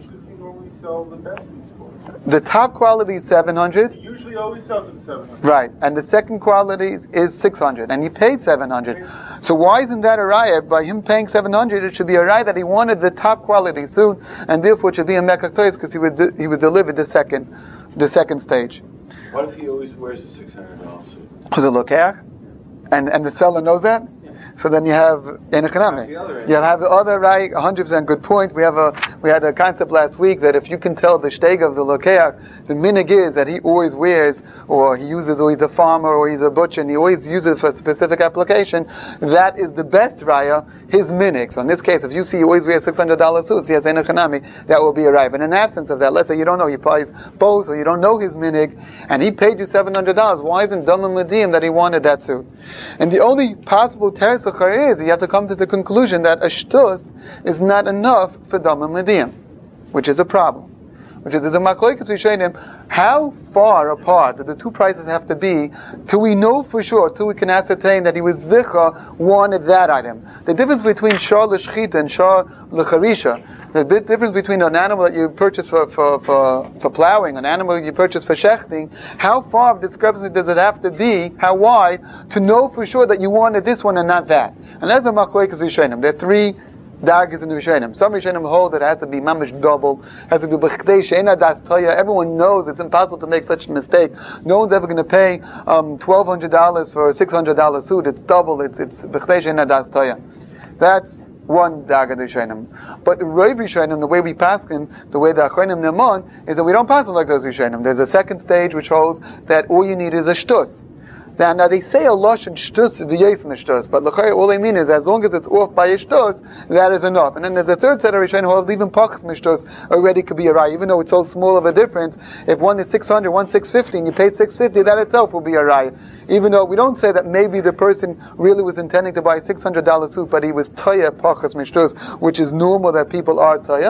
The top quality is seven hundred.
Usually always sells at seven hundred.
Right, and the second quality is, is six hundred, and he paid seven hundred. So why isn't that a raya? By him paying seven hundred, it should be a raya that he wanted the top quality suit, and therefore it should be a Mekach Tois because he would de- he was delivered the second the second stage.
What if he always wears a six hundred dollar suit?
Because it lokach. And and the seller knows that, yeah. So then you have enechanami. You'll have the other right. one hundred percent good point. We have a we had a concept last week that if you can tell the shteg of the lokeach, the minig is that he always wears, or he uses, or he's a farmer, or he's a butcher, and he always uses it for a specific application. That is the best raya, his minig. So in this case, if you see he always wears six hundred dollar suits, he has enechanami, that will be a raya. But in absence of that, let's say you don't know, he buys both, or you don't know his minig, and he paid you seven hundred dollars. Why isn't damim madiyim that he wanted that suit? And the only possible teretz l'chayra is you have to come to the conclusion that a shtus is not enough for damim madiyim, which is a problem. Which is, there's a machlokes rishonim, how far apart do the two prices have to be till we know for sure, till we can ascertain that he was zicha, wanted that item. The difference between shar l'shchita and shar l'charisha, the bit difference between an animal that you purchase for, for, for, for plowing, an animal you purchase for shechting, how far of discrepancy does it have to be, how wide, to know for sure that you wanted this one and not that? And that's a machlokes rishonim. There are three dargis in the Rishonim. Some Rishonim hold that it has to be mamish double, has to be b'chdei she'ena das toya. Everyone knows it's impossible to make such a mistake. No one's ever going to pay um, twelve hundred dollars for a six hundred dollar suit. It's double. It's it's b'chdei she'ena das toya. That's one darga of the Rishonim. But the Rav Rishonim, the way we paskin, the way the Achronim Neman, is that we don't pass it like those Rishonim. There's a second stage which holds that all you need is a shtus. Now, now they say a lush and shtus v'yes mishtus, but l'chayr all they mean is as long as it's off by a shtus, that is enough. And then there's a third set of Rishonim who have even pachas mishtus already could be a raya, even though it's so small of a difference. If one is six hundred, one six fifty, and you paid six fifty, that itself will be a raya. Even though we don't say that maybe the person really was intending to buy a six hundred dollar suit, but he was toya pachas mishtus, which is normal that people are toya.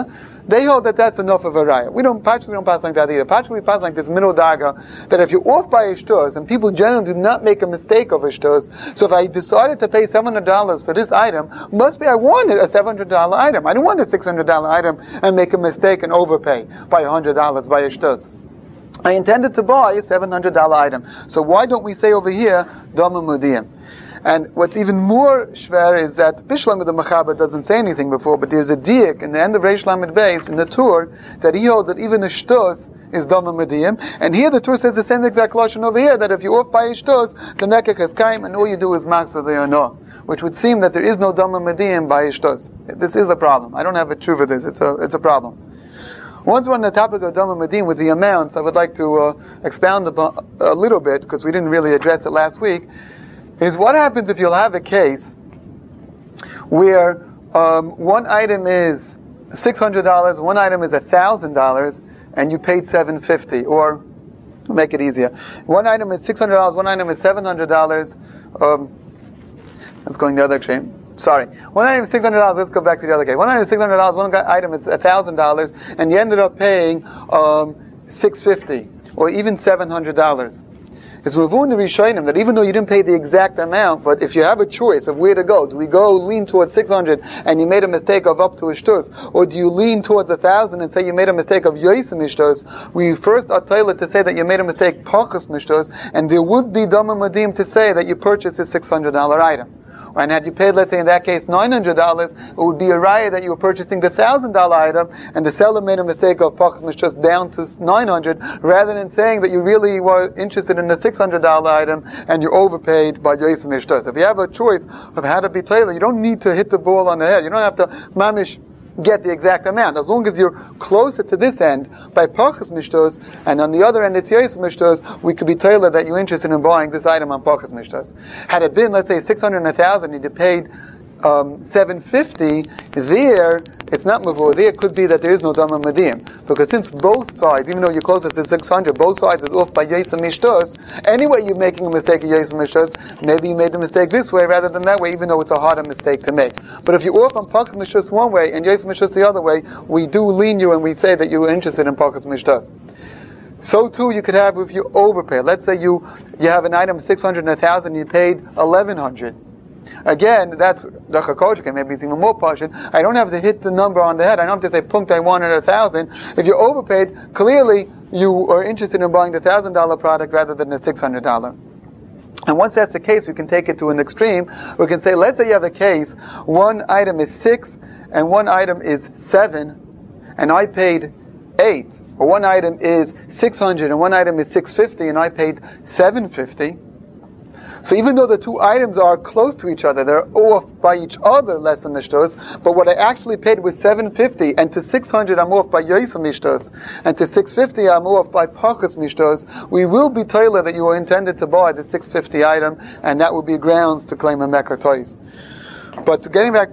They hold that that's enough of a raya. We don't, Pashas, we don't pass like that either. Pashas, we pass like this middle darga, that if you're off by ishtos, and people generally do not make a mistake of ishtos, so if I decided to pay seven hundred dollars for this item, must be I wanted a seven hundred dollars item. I don't want a six hundred dollars item and make a mistake and overpay by one hundred dollars by ishtos. I intended to buy a seven hundred dollars item. So why don't we say over here, Dama Mudiyim? And what's even more shver is that Bishlam of the Mechaber doesn't say anything before, but there's a diak in the end of Reish Lamed Beis in the Tur that he holds that even a shtos is Dama Mediyim. And here the Tur says the same exact lashon over here, that if you're off by a shtos, the mekach has kaim, and all you do is maksa the yono, which would seem that there is no Dama Mediyim by a shtos. This is a problem. I don't have a truth for this. It's a it's a problem. Once we're on the topic of Dama Mediyim with the amounts, I would like to uh, expound upon a little bit, because we didn't really address it last week. Is what happens if you'll have a case where um, one item is six hundred dollars, one item is one thousand dollars, and you paid seven hundred fifty dollars, or make it easier. One item is six hundred dollars, one item is seven hundred dollars. Um, that's going the other extreme. Sorry. One item is six hundred dollars, let's go back to the other case. One item is six hundred dollars, one item is one thousand dollars, and you ended up paying um, six hundred fifty dollars, or even seven hundred dollars. It's mavun the Rishonim that even though you didn't pay the exact amount, but if you have a choice of where to go, do we go lean towards six hundred and you made a mistake of up to a shtus, or do you lean towards a thousand and say you made a mistake of yosim shtus? We first are told to say that you made a mistake pachas mishtus, and there would be dama madim to say that you purchased a six hundred dollars item. And had you paid, let's say in that case, nine hundred dollars, it would be a raya that you were purchasing the one thousand dollars item, and the seller made a mistake of pachas mishtus down to nine hundred dollars, rather than saying that you really were interested in the six hundred dollars item, and you overpaid by yosim mishtus. If you have a choice of how to be tailored, you don't need to hit the ball on the head. You don't have to mamish get the exact amount. As long as you're closer to this end by pachas mishtos, and on the other end it's yosim mishtos, we could be tailored that you're interested in buying this item on pachas mishtos. Had it been, let's say, six hundred and one thousand, you'd have paid um, seven hundred fifty. There, it's not mavur. There could be that there is no dama madim, because since both sides, even though you're closer to six hundred, both sides is off by yosim mishtos. Anyway, you're making a mistake of yosim mishtos. Maybe you made the mistake this way rather than that way, even though it's a harder mistake to make. But if you're off on pachas mishtos one way and yosim mishtos the other way, we do lean you and we say that you're interested in pachas mishtos. So too you could have if you overpay. Let's say you you have an item six hundred and a thousand, you paid eleven hundred. Again, that's the chakochke, maybe it's even more portion. I don't have to hit the number on the head. I don't have to say punkt I wanted a thousand. If you overpaid, clearly you are interested in buying the thousand dollar product rather than the six hundred dollar. And once that's the case, we can take it to an extreme. We can say, let's say you have a case, one item is six and one item is seven, and I paid eight. Or one item is six hundred and one item is six hundred fifty, and I paid seven hundred fifty. So even though the two items are close to each other, they're off by each other less than the shtos, but what I actually paid was seven hundred fifty, and to six hundred I'm off by yosim mishtos, and to six hundred fifty I'm off by pachas mishtos, we will be toilet that you were intended to buy the six hundred fifty item, and that would be grounds to claim a mekar tois. But getting back,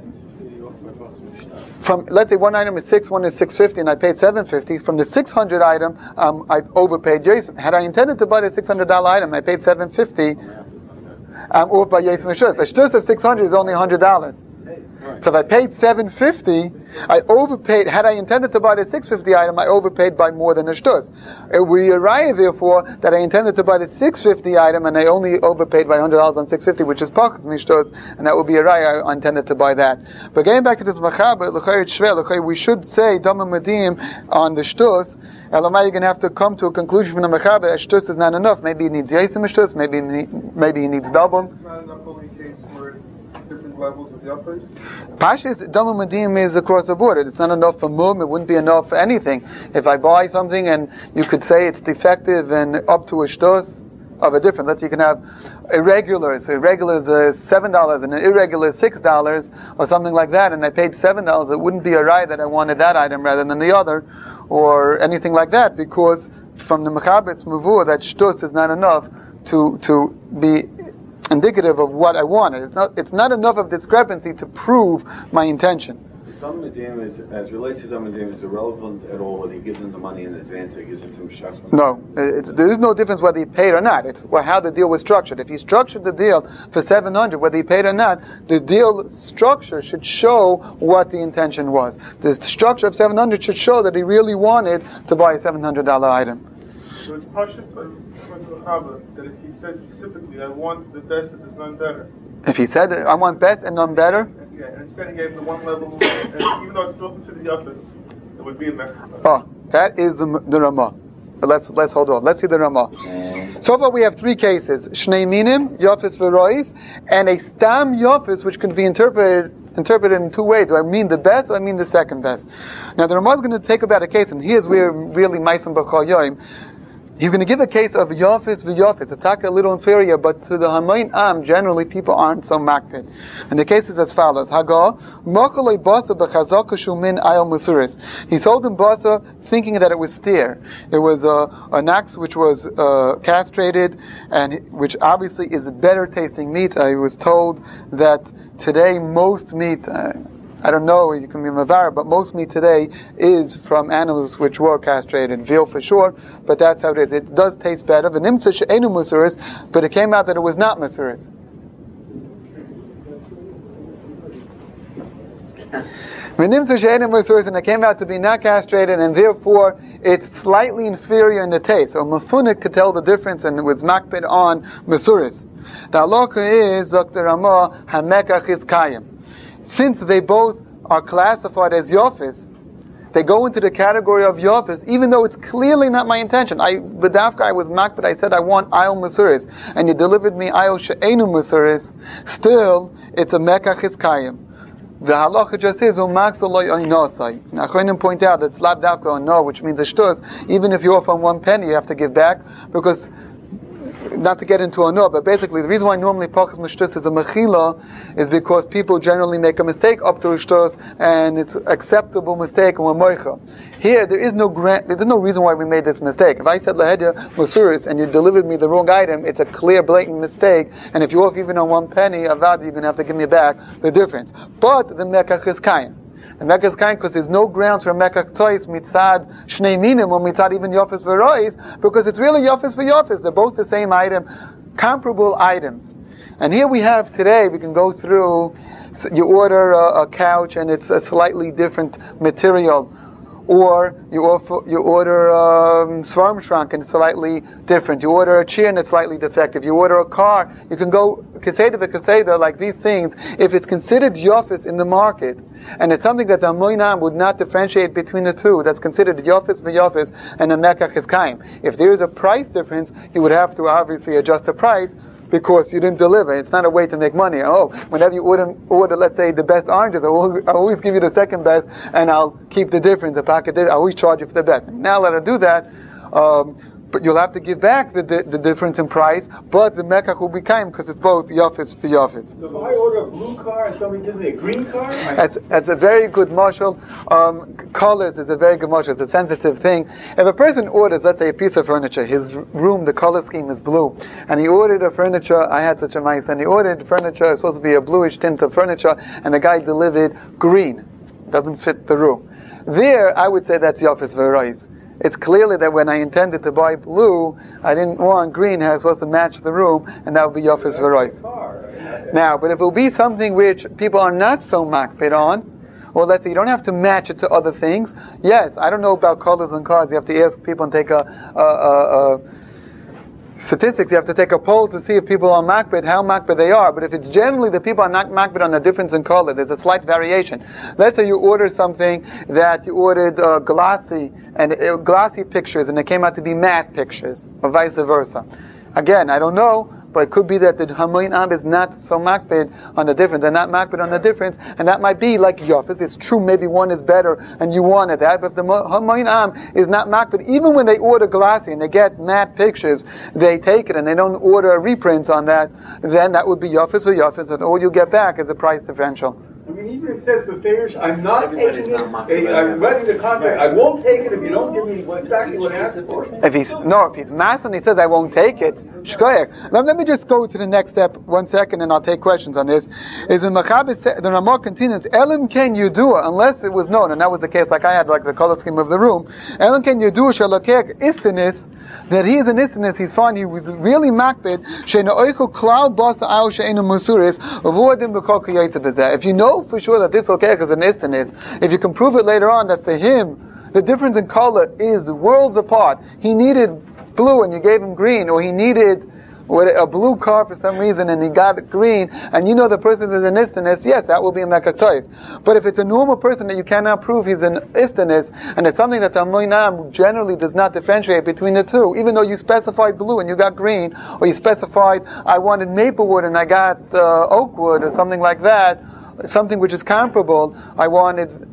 from, let's say one item is six, one is six hundred fifty, and I paid seven hundred fifty. From the six hundred item, um, I overpaid yosim. Had I intended to buy the six hundred dollars item, I paid seven hundred fifty. I'm off by yosim mishtos. The shtus of six hundred is only one hundred dollars. So if I paid seven hundred fifty, I overpaid. Had I intended to buy the six hundred fifty item, I overpaid by more than a shtus. It would be a raya, therefore, that I intended to buy the six hundred fifty item, and I only overpaid by one hundred dollars on six hundred fifty, which is pachas mishtos, and that would be a raya. I intended to buy that. But getting back to this machaber, l'chayr shver, l'chayr, we should say dama madim on the shtus. Elamai, you're going to have to come to a conclusion from the mechaber that shtus is not enough. Maybe he needs yosim shtus, maybe he need, maybe he needs double.
It's not enough only case where it's different levels of the uppers.
Pashas dama madim is across the board. It's not enough for mum. It wouldn't be enough for anything. If I buy something and you could say it's defective and up to a shtus of a difference. Let's say you can have irregular. So irregular is uh, seven dollars and an irregular is six dollars or something like that. And I paid seven dollars. It wouldn't be a right that I wanted that item rather than the other, or anything like that, because from the mechabet's mavur that shtus is not enough to to be indicative of what I wanted. It's not it's not enough of discrepancy to prove my intention.
some Medina, is, as relates to some Medina, is irrelevant at all whether he gives them the money in advance or he gives it to Mishas.
No, it's, there is no difference whether he paid or not. It's well, how the deal was structured. If he structured the deal for seven hundred, whether he paid or not, the deal structure should show what the intention was. The structure of seven hundred should show that he really wanted to buy a seven hundred dollars item.
So it's partial for Chava that if he said specifically, I want the best and there's none better.
If he said, I want best and none better,
Yeah, and instead he gave the one level, and even though it's still considered Yafis, it would be a Mexico.
oh, that is the the Ramah. But let's let's hold on. Let's see the Ramah. So far, we have three cases: Shnei Minim, Yafis V'Rois, and a Stam Yafis, which can be interpreted interpreted in two ways. Do I mean the best, or I mean the second best? Now, the Ramah is going to take about a case, and here's where really Ma'asim B'Chol Yoim. He's going to give a case of Yafis v'Yafis, attack a little inferior, but to the Hamayin Am, generally people aren't so makpid. And the case is as follows: Haga, Mochalei Basa b'Chazaka Shumin Ayel Musuris. He sold him Basa thinking that it was steer. It was uh, an ox which was uh, castrated, and which obviously is better tasting meat. I was told that today most meat, uh, I don't know, you can be mavar, but most meat today is from animals which were castrated, veal for sure, but that's how it is. It does taste better. V'nimtza she'enu musuris, but it came out that it was not musuris. V'nimtza she'enu musuris, and it came out to be not castrated, and therefore it's slightly inferior in the taste. So Mafunik could tell the difference, and it was makbid on musuris. The halacha is, Doctor Ramah, hamekach is kayim. Since they both are classified as Yofis, they go into the category of Yofis, even though it's clearly not my intention. I, B'dafka, I was mak, but I said I want Ayol Musuris, and you delivered me Ayol She'enu Musuris, still, it's a Mekach Hiskayim. The halacha just says, Umak Saloy Oynosai. Now, Achronim point out that it's Lab Davka or no, which means a shtus, even if you offer one penny, you have to give back, because not to get into a no, but basically the reason why normally Pachas Mishtus is a Mechila is because people generally make a mistake up to a Shtus, and it's acceptable mistake and we're Moicha. Here, there is no grant, there's no reason why we made this mistake. If I said Lahedya Musuris and you delivered me the wrong item, it's a clear, blatant mistake, and if you off even on one penny, Avad, you're going to have to give me back the difference. But the Mekach is Kain. The Mekach is kind because there's no grounds for Mekach Tois mitzad Shnei Minim or mitzad even Yofis V'Rois, because it's really Yofis V'Yofis. They're both the same item, comparable items. And here we have today, we can go through, you order a, a couch and it's a slightly different material. Or you, offer, you order um, Svarm Shrank and it's slightly different. You order a chair and it's slightly defective. You order a car, you can go Keseda v'Keseda, like these things. If it's considered Yofis in the market, and it's something that the Amoinam would not differentiate between the two, that's considered Yofis v'Yofis and the Mekach Hiskayim. If there is a price difference, you would have to obviously adjust the price, because you didn't deliver. It's not a way to make money. Oh, whenever you order, order let's say, the best oranges, I will, I always give you the second best, and I'll keep the difference, a pocket. I always charge you for the best. Now let her do that, um, but you'll have to give back the, the, the difference in price, but the Mekach will be kind because it's both Yofis for Yofis.
So if I order a blue car and somebody gives me a green car?
That's, that's a very good marshal. Um, colors is a very good marshal. It's a sensitive thing. If a person orders, let's say, a piece of furniture, his room, the color scheme is blue, and he ordered a furniture, I had such a mice, and he ordered furniture, it's supposed to be a bluish tint of furniture, and the guy delivered green. It doesn't fit the room. There, I would say that's Yofis V'Rois. It's clearly that when I intended to buy blue, I didn't want green, I was supposed to match the room, and that would be Yofis V'Rois. Now, but if it will be something which people are not so makpid on, or let's say you don't have to match it to other things, yes, I don't know about colors and cars, you have to ask people and take a, a, a, a statistics, you have to take a poll to see if people are makbid, how makbid they are. But if it's generally the people are not makbid on the difference in color, there's a slight variation. Let's say you order something that you ordered uh, glossy and uh, glossy pictures, and it came out to be matte pictures, or vice versa. Again, I don't know, but it could be that the Hamoin Am is not so makbid on the difference. They're not makbid on the difference, and that might be like Yofis. It's true, maybe one is better, and you wanted that. But if the Hamoin Am is not makbid, even when they order glossy and they get matte pictures, they take it and they don't order reprints on that, then that would be Yofis or Yofis, and all you get back is a price differential.
I mean, even if it says for fares, I'm not
Everybody's
taking it.
not
eh, I'm writing the contract. I won't take it if you don't give me what- exactly what I asked for.
If he's no, if he's mass and he says I won't take it, Shkoyach. Now let me just go to the next step one second, and I'll take questions on this. Is in Machabes, the Ramah continues, Elim ken yudua, unless it was known, and that was the case like I had, like the color scheme of the room. Elim ken yudua shalokech istanis, that he is an istanis, he's fine, he was really makbid, she'na oichu klal basa au she'ena musuris, avodim b'kol kiyotze b'zeh. If you know for sure that this lokech is an istanis, if you can prove it later on that for him, the difference in color is worlds apart. He needed blue and you gave him green, or he needed a blue car for some reason and he got green, and you know the person is an istanis, yes, that will be a mekaktois. But if it's a normal person that you cannot prove he's an istanis, and it's something that the Amoinam generally does not differentiate between the two, even though you specified blue and you got green, or you specified I wanted maple wood and I got uh, oak wood, or something like that, something which is comparable, I wanted,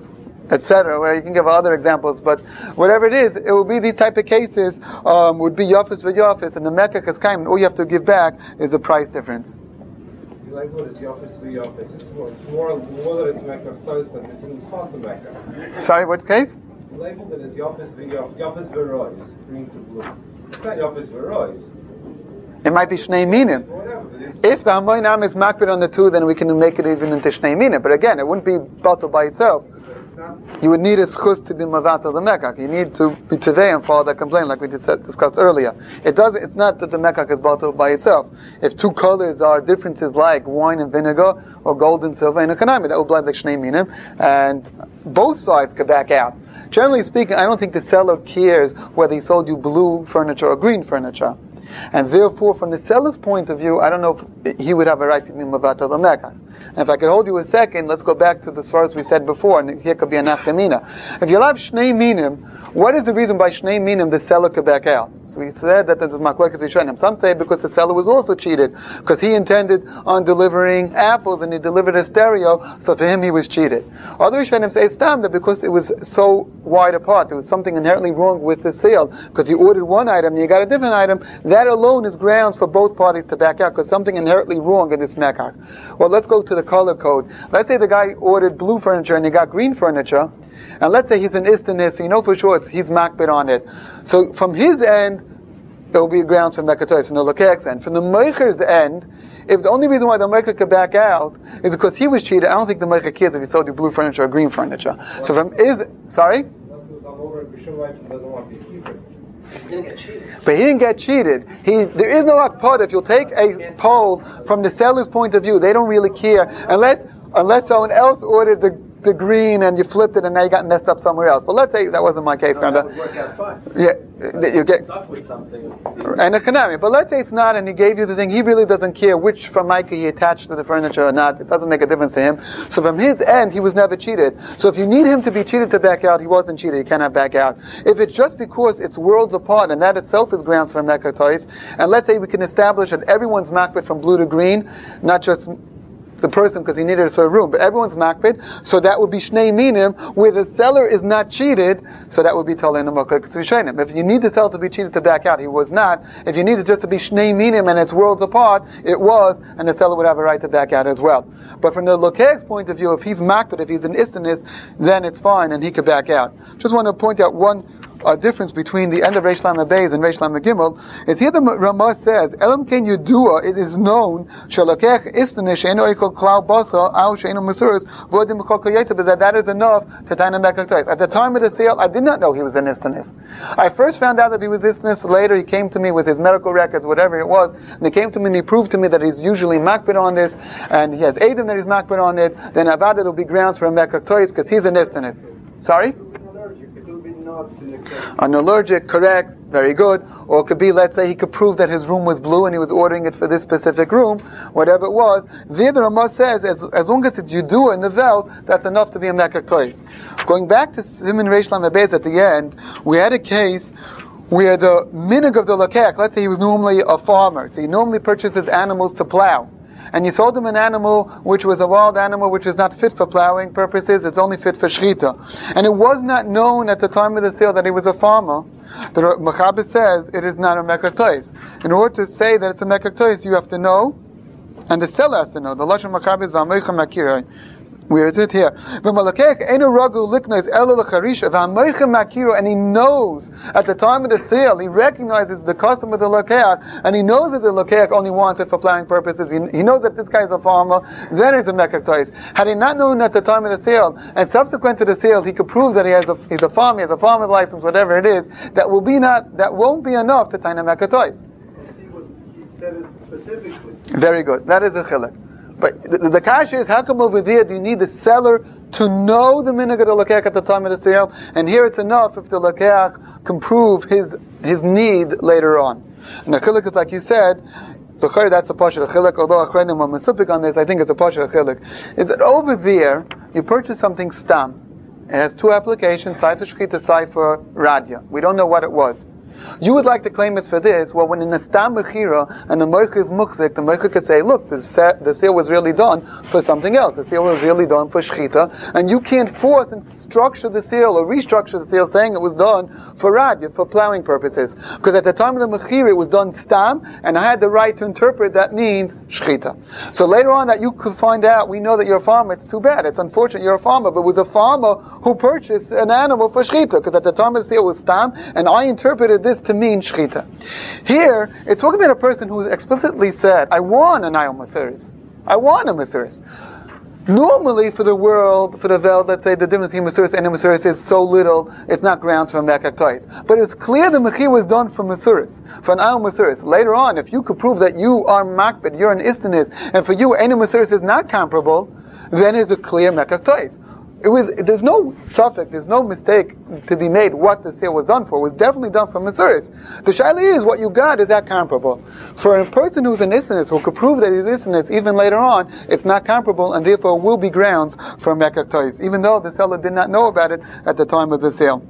et cetera. Well, you can give other examples, but whatever it is, it will be these type of cases, um, would be Yafis for Yafis, and the Mekach is Kaim, and all you have to give back is the price difference.
Like what is Yafis for Yafis? It's more, it's more, more that it's Mekach close than it's in part of Mekach.
Sorry, what case?
The label that is Yafis for Yafis, Yafis for Royce, green to blue. It's not Yafis for Royce.
It might be Shnei Minim. If the Hamoinam is makbid on the two, then we can make it even into Shnei Minim. But again, it wouldn't be batal by itself. You would need a schus to be mavatal the mekach. You need to be tevei and follow that complaint, like we discussed earlier. It does. It's not that the mekach is batal by itself. If two colors are differences like wine and vinegar, or gold and silver and a kanami, that would blind like shnei minim, and both sides could back out. Generally speaking, I don't think the seller cares whether he sold you blue furniture or green furniture, and therefore, from the seller's point of view, I don't know if he would have a right to be mavatal the mekach. And if I could hold you a second, let's go back to the source we said before, and here could be a nafkamina. If you have shnei minim, what is the reason by shnei minim the seller could back out? So we said that there's maklokes rishonim. Some say because the seller was also cheated, because he intended on delivering apples and he delivered a stereo, so for him he was cheated. Other rishonim say stam, that because it was so wide apart, there was something inherently wrong with the sale, because you ordered one item and you got a different item, that alone is grounds for both parties to back out, because something inherently wrong in this mekach. Well, let's go to the color code. Let's say the guy ordered blue furniture and he got green furniture, and let's say he's an istanis, so you know for sure it's, he's makbid on it. So from his end, it will be grounds for mekatois, and the lokech's end. From the meicher's end, if the only reason why the meicher could back out is because he was cheated, I don't think the meicher cares if he sold you blue furniture or green furniture. So from his, sorry? But he didn't get cheated. He, there is no akpod. If you'll take a poll from the seller's point of view, they don't really care unless unless someone else ordered the the green and you flipped it and now you got messed up somewhere else. But let's say that wasn't my case.
No, that would work out fine.
Yeah, you get
stuck with something.
And a kanami. But let's say it's not, and he gave you the thing. He really doesn't care which formica he attached to the furniture or not. It doesn't make a difference to him. So from his end, he was never cheated. So if you need him to be cheated to back out, he wasn't cheated. He cannot back out. If it's just because it's worlds apart, and that itself is grounds for mekatois, and let's say we can establish that everyone's makbid from blue to green, not just the person because he needed it for a room, but everyone's makbid, so that would be shnei minim, where the seller is not cheated, so that would be tolenim maklik. If you need the seller to be cheated to back out, he was not. If you need it just to be shnei minim and it's worlds apart, it was, and the seller would have a right to back out as well. But from the lokech's point of view, if he's makbid, if he's an istanis, then it's fine and he could back out. Just want to point out one a difference between the end of Reish Lamed Beis and Reish Lamed Gimel is here the Ramah says, Elam ken yudua, it is known, shalakech istanish, she'eno ikol klau basa, au she'eno masuras, v'odim b'kol koyetza, but that is enough to tie him back to At the time of the sale, I did not know he was an istanis. I first found out that he was istanis, later he came to me with his medical records, whatever it was, and he came to me and he proved to me that he's usually makbid on this, and he has Adam that he's makbid on it, then about it will be grounds for a mekaktois, because he's an istanis. Sorry? An allergic, correct, very good. Or it could be, let's say he could prove that his room was blue and he was ordering it for this specific room, whatever it was. There the Ramah says, as, as long as it's Yudua in the Vel, that's enough to be a Mekach Tois. Going back to Siman Reish Lamed Beis at the end, we had a case where the minig of the Lakech, let's say he was normally a farmer, so he normally purchases animals to plow. And you sold him an animal which was a wild animal which is not fit for plowing purposes, it's only fit for shechita. And it was not known at the time of the sale that he was a farmer. The Machabes says it is not a mekach tois. In order to say that it's a mekach tois, you have to know, and the seller has to know. The Lashon Machabes v'amoichem makirei. Where is it? Here. And he knows at the time of the sale, he recognizes the custom of the Lokeach, and he knows that the Lokeach only wants it for plowing purposes. He, he knows that this guy is a farmer, then it's a Mekach Tois. Had he not known at the time of the sale, and subsequent to the sale, he could prove that he has a, he's a farmer, he has a farmer's license, whatever it is, that will be not, that won't be enough to tie a Mekach Tois.
He said it specifically.
Very good. That is a chilek. But the, the kasha is, how come over there do you need the seller to know the minhag of the lokeach at the time of the sale? And here it's enough if the lokeach can prove his his need later on. And the chilek is like you said, the that's a pasha chilek. Although achrenim are mesupik on this, I think it's a pasha chilek. Is that over there you purchase something stam? It has two applications: Seifer Shechita, Seifer Radya. We don't know what it was. You would like to claim it's for this. Well, when in a stam bechira and the moich is muchzik, the moich could say, look, the, sa- the sale was really done for something else. The sale was really done for shchita, and you can't force and structure the sale or restructure the sale saying it was done for radya, for plowing purposes. Because at the time of the mechira it was done stam, and I had the right to interpret that means shchita. So later on that you could find out, we know that you're a farmer, it's too bad, it's unfortunate you're a farmer, but it was a farmer who purchased an animal for shchita, because at the time of the sale it was stam, and I interpreted this to mean shchita. Here, it's talking about a person who explicitly said, I want an ayom masiris. I want a masiris. Normally, for the world, for the Veld, let's say the difference between masiris and a masiris is so little, it's not grounds for a mekach tois. But it's clear the mechir was done for masiris, for an ayom masiris. Later on, if you could prove that you are makbid, you're an istanis, and for you, any masiris is not comparable, then it's a clear mekach tois. It was. There's no suffix. There's no mistake to be made. What the sale was done for it was definitely done for masuris. The shaila is what you got is that comparable. For a person who's an isness who could prove that he's isness even later on, it's not comparable, and therefore will be grounds for mekach tois, even though the seller did not know about it at the time of the sale.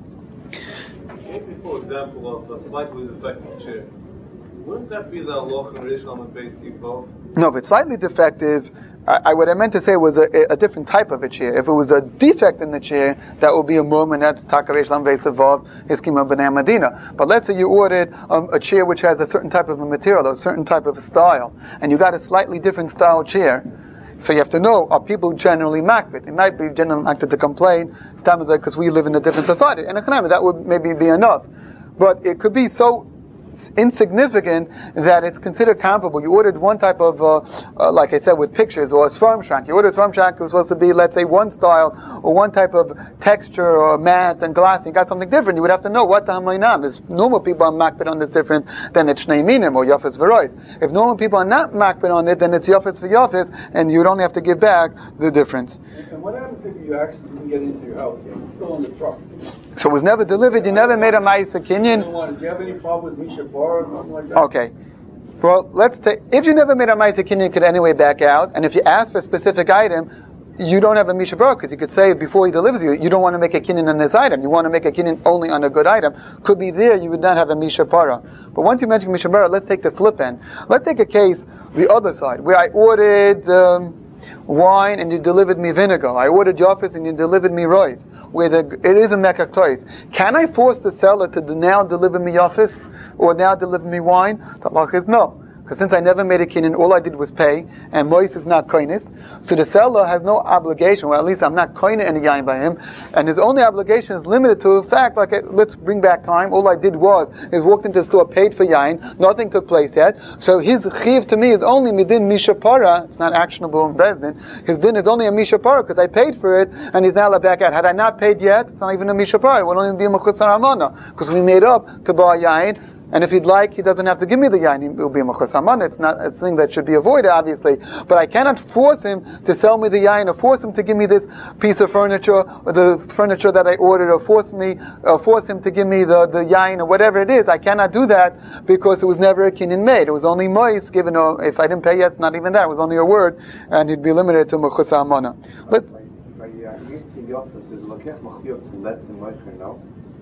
Maybe for example of a slightly defective chair, wouldn't that be the halacha in Reish Lamed Beis Yivov?
No, if it's slightly defective. I, what I meant to say was a, a different type of a chair. If it was a defect in the chair, that would be a mum, and that's Takaresh Lam Veisavav, Hiskima B'nai Medina. But let's say you ordered um, a chair which has a certain type of a material, a certain type of a style, and you got a slightly different style chair. So you have to know, are people generally makbid? It might be generally makbid to complain, because we live in a different society. And that would maybe be enough. But it could be so insignificant that it's considered comparable. You ordered one type of, uh, uh, like I said, with pictures, or a svarm shank. You ordered a svarm shank, it was supposed to be, let's say, one style, or one type of texture, or matte and glass. You got something different. You would have to know what the hamaynam is. Normal people are makbid on this difference, then it's shnei minim, or yafis v'rois. If normal people are not makbid on it, then it's yafis v'yafis, and you would only have to give back the difference.
And what happens if you actually didn't get into your house? It's still in the truck.
So it was never delivered, you never made a ma'isa kinyan.
Do you have any problem with Misha Bar or something like that?
Okay. Well, let's take, if you never made a ma'isa kinyan, you could anyway back out, and if you ask for a specific item, you don't have a Misha Bar, because you could say before he delivers you, you don't want to make a kinyan on this item, you want to make a kinyan only on a good item. Could be there, you would not have a Misha Bara. But once you mention Misha Bara, let's take the flip end. Let's take a case, the other side, where I ordered um, wine and you delivered me vinegar. I ordered yafis and you delivered me rice. Where the, it is a mekach tois. Can I force the seller to now deliver me yafis or now deliver me wine? The halacha is no. Because since I never made a kinyan, all I did was pay, and mois is not koinis, so the seller has no obligation, well at least I'm not koine any yain by him, and his only obligation is limited to the fact, like, let's bring back time, all I did was, is walked into the store, paid for yain, nothing took place yet, so his chiv to me is only midin mishapara, it's not actionable in Bezdin, his din is only a mishapara, because I paid for it, and he's now let back out. Had I not paid yet, it's not even a mishapara, it would only be a mechusar amana, because we made up to buy yain, and if he'd like, he doesn't have to give me the yain. It will be a mechus haman. It's not it's a thing that should be avoided, obviously. But I cannot force him to sell me the yain, or force him to give me this piece of furniture, or the furniture that I ordered, or force me, or force him to give me the, the yain, or whatever it is. I cannot do that because it was never a kinyan made. It was only mois given. A, if I didn't pay yet, it's not even that. It was only a word, and he'd be limited to mechus hamana. But
by using the office, is lokech machiyot to let the moicher know?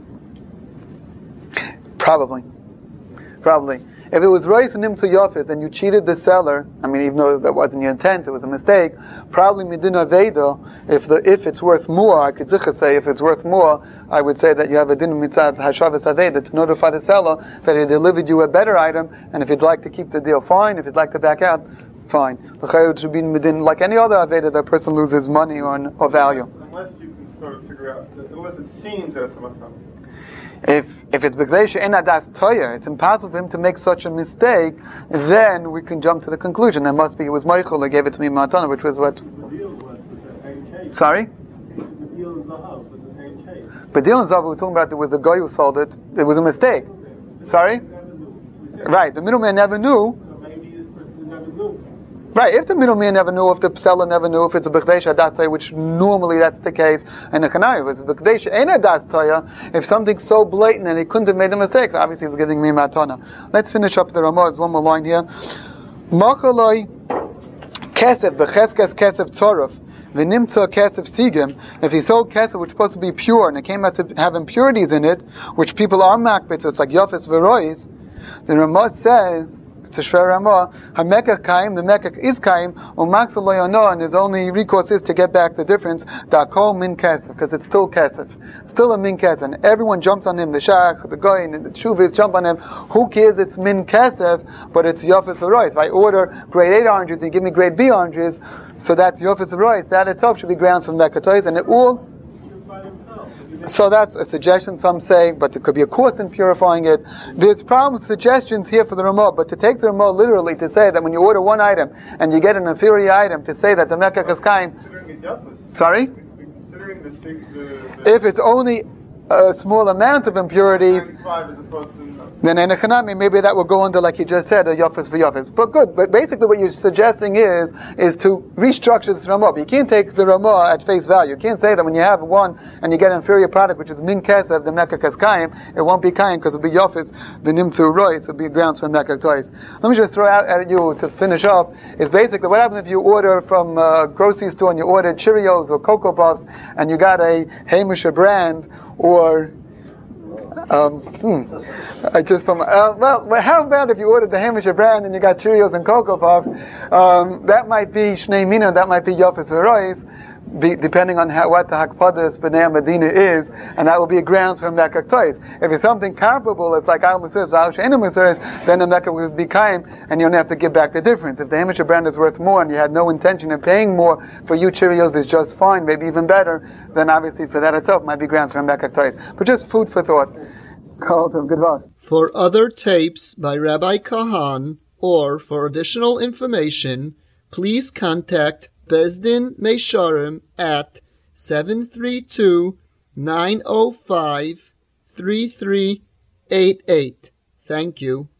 Probably. Probably. If it was Reis and Nimtzu Yofis and you cheated the seller, I mean, even though that wasn't your intent, it was a mistake, probably Midina Veda, if the if it's worth more, I could zicha say, if it's worth more, I would say that you have a din mitzad hashavas aveda to notify the seller that he delivered you a better item, and if you'd like to keep the deal, fine. If you'd like to back out, fine. L'chayr should be within, like any other aveda, that person loses money or, or value.
Unless you can sort of figure out, unless it seems that it's a matana.
If if it's B'gdei she'ein adas toya, it's impossible for him to make such a mistake, then we can jump to the conclusion. There must be, it was Meichel that gave it to me matana, which was what? Sorry? But deal and Zav, we were talking about, there was a guy who sold it, it was a mistake. Sorry? Right, the middleman never knew. Right, if the middleman never knew, if the seller never knew, if it's a B'gdei she'adas toya, which normally that's the case, and the Kanai was B'gdei she'ein adas toya, if something's so blatant and he couldn't have made the mistakes, obviously he's giving me matana. Let's finish up the Ramah, there's one more line here. Machaloi kesef b'cheskes kesef tzorov v'nimtza kesef sigim. If he sold kesef which is supposed to be pure and it came out to have impurities in it, which people are makbet, so it's like yofes v'rois, the Ramah says, it's a shver Ramah, hamekach kaim, the mekach is kaim, u'maksal lo yono, and his only recourse is to get back the difference, da'kol min kesef, because it's still kesef. Still a min kesef, and everyone jumps on him, the shach, the guy, and the shuvis jump on him. Who cares? It's min kesef, but it's yofes v'rois. If I order grade eight oranges and you give me grade B oranges, so that's yofes v'rois. That itself should be grounds from mekatois, and it all. So that's a suggestion, some say, but it could be a course in purifying it. There's problems, suggestions here for the Ramah, but to take the Ramah literally, to say that when you order one item and you get an inferior item, to say that the mekach is kaim. Sorry?
Considering the, the, the
if it's only a small amount of impurities, then in a chanami, maybe that will go under, like you just said, a yofis for yofis. But good, but basically what you're suggesting is is to restructure this Ramah. But you can't take the Ramah at face value. You can't say that when you have one and you get an inferior product, which is min kesef, the mekach is kaim, it won't be kaim because it'll be yofis, v'nim tu rois, it'll be grounds for mekach tois. Let me just throw out at you to finish up, is basically what happens if you order from a grocery store and you ordered Cheerios or Cocoa Puffs and you got a Hamisha brand, or um, hmm, I just from uh, well, how about if you ordered the Hamisha brand and you got Cheerios and Cocoa Puffs? Um, that might be Shnei Mina, that might be Yofis V'rois, be, depending on how, what the Hakpadas B'nai Medina is, and that will be a grounds for Mekach Tois. If it's something comparable, it's like Al Musuris, Al She'ena Musuris, then the Mekach will be Kaim, and you don't have to give back the difference. If the Hamisha brand is worth more and you had no intention of paying more, for you Cheerios is just fine, maybe even better, then obviously for that itself might be grounds for Mekach Tois. But just food for thought. Good luck.
For other tapes by Rabbi Kahan, or for additional information, please contact Bezdin Meisharim at seven three two, nine oh five, three three eight eight. Thank you.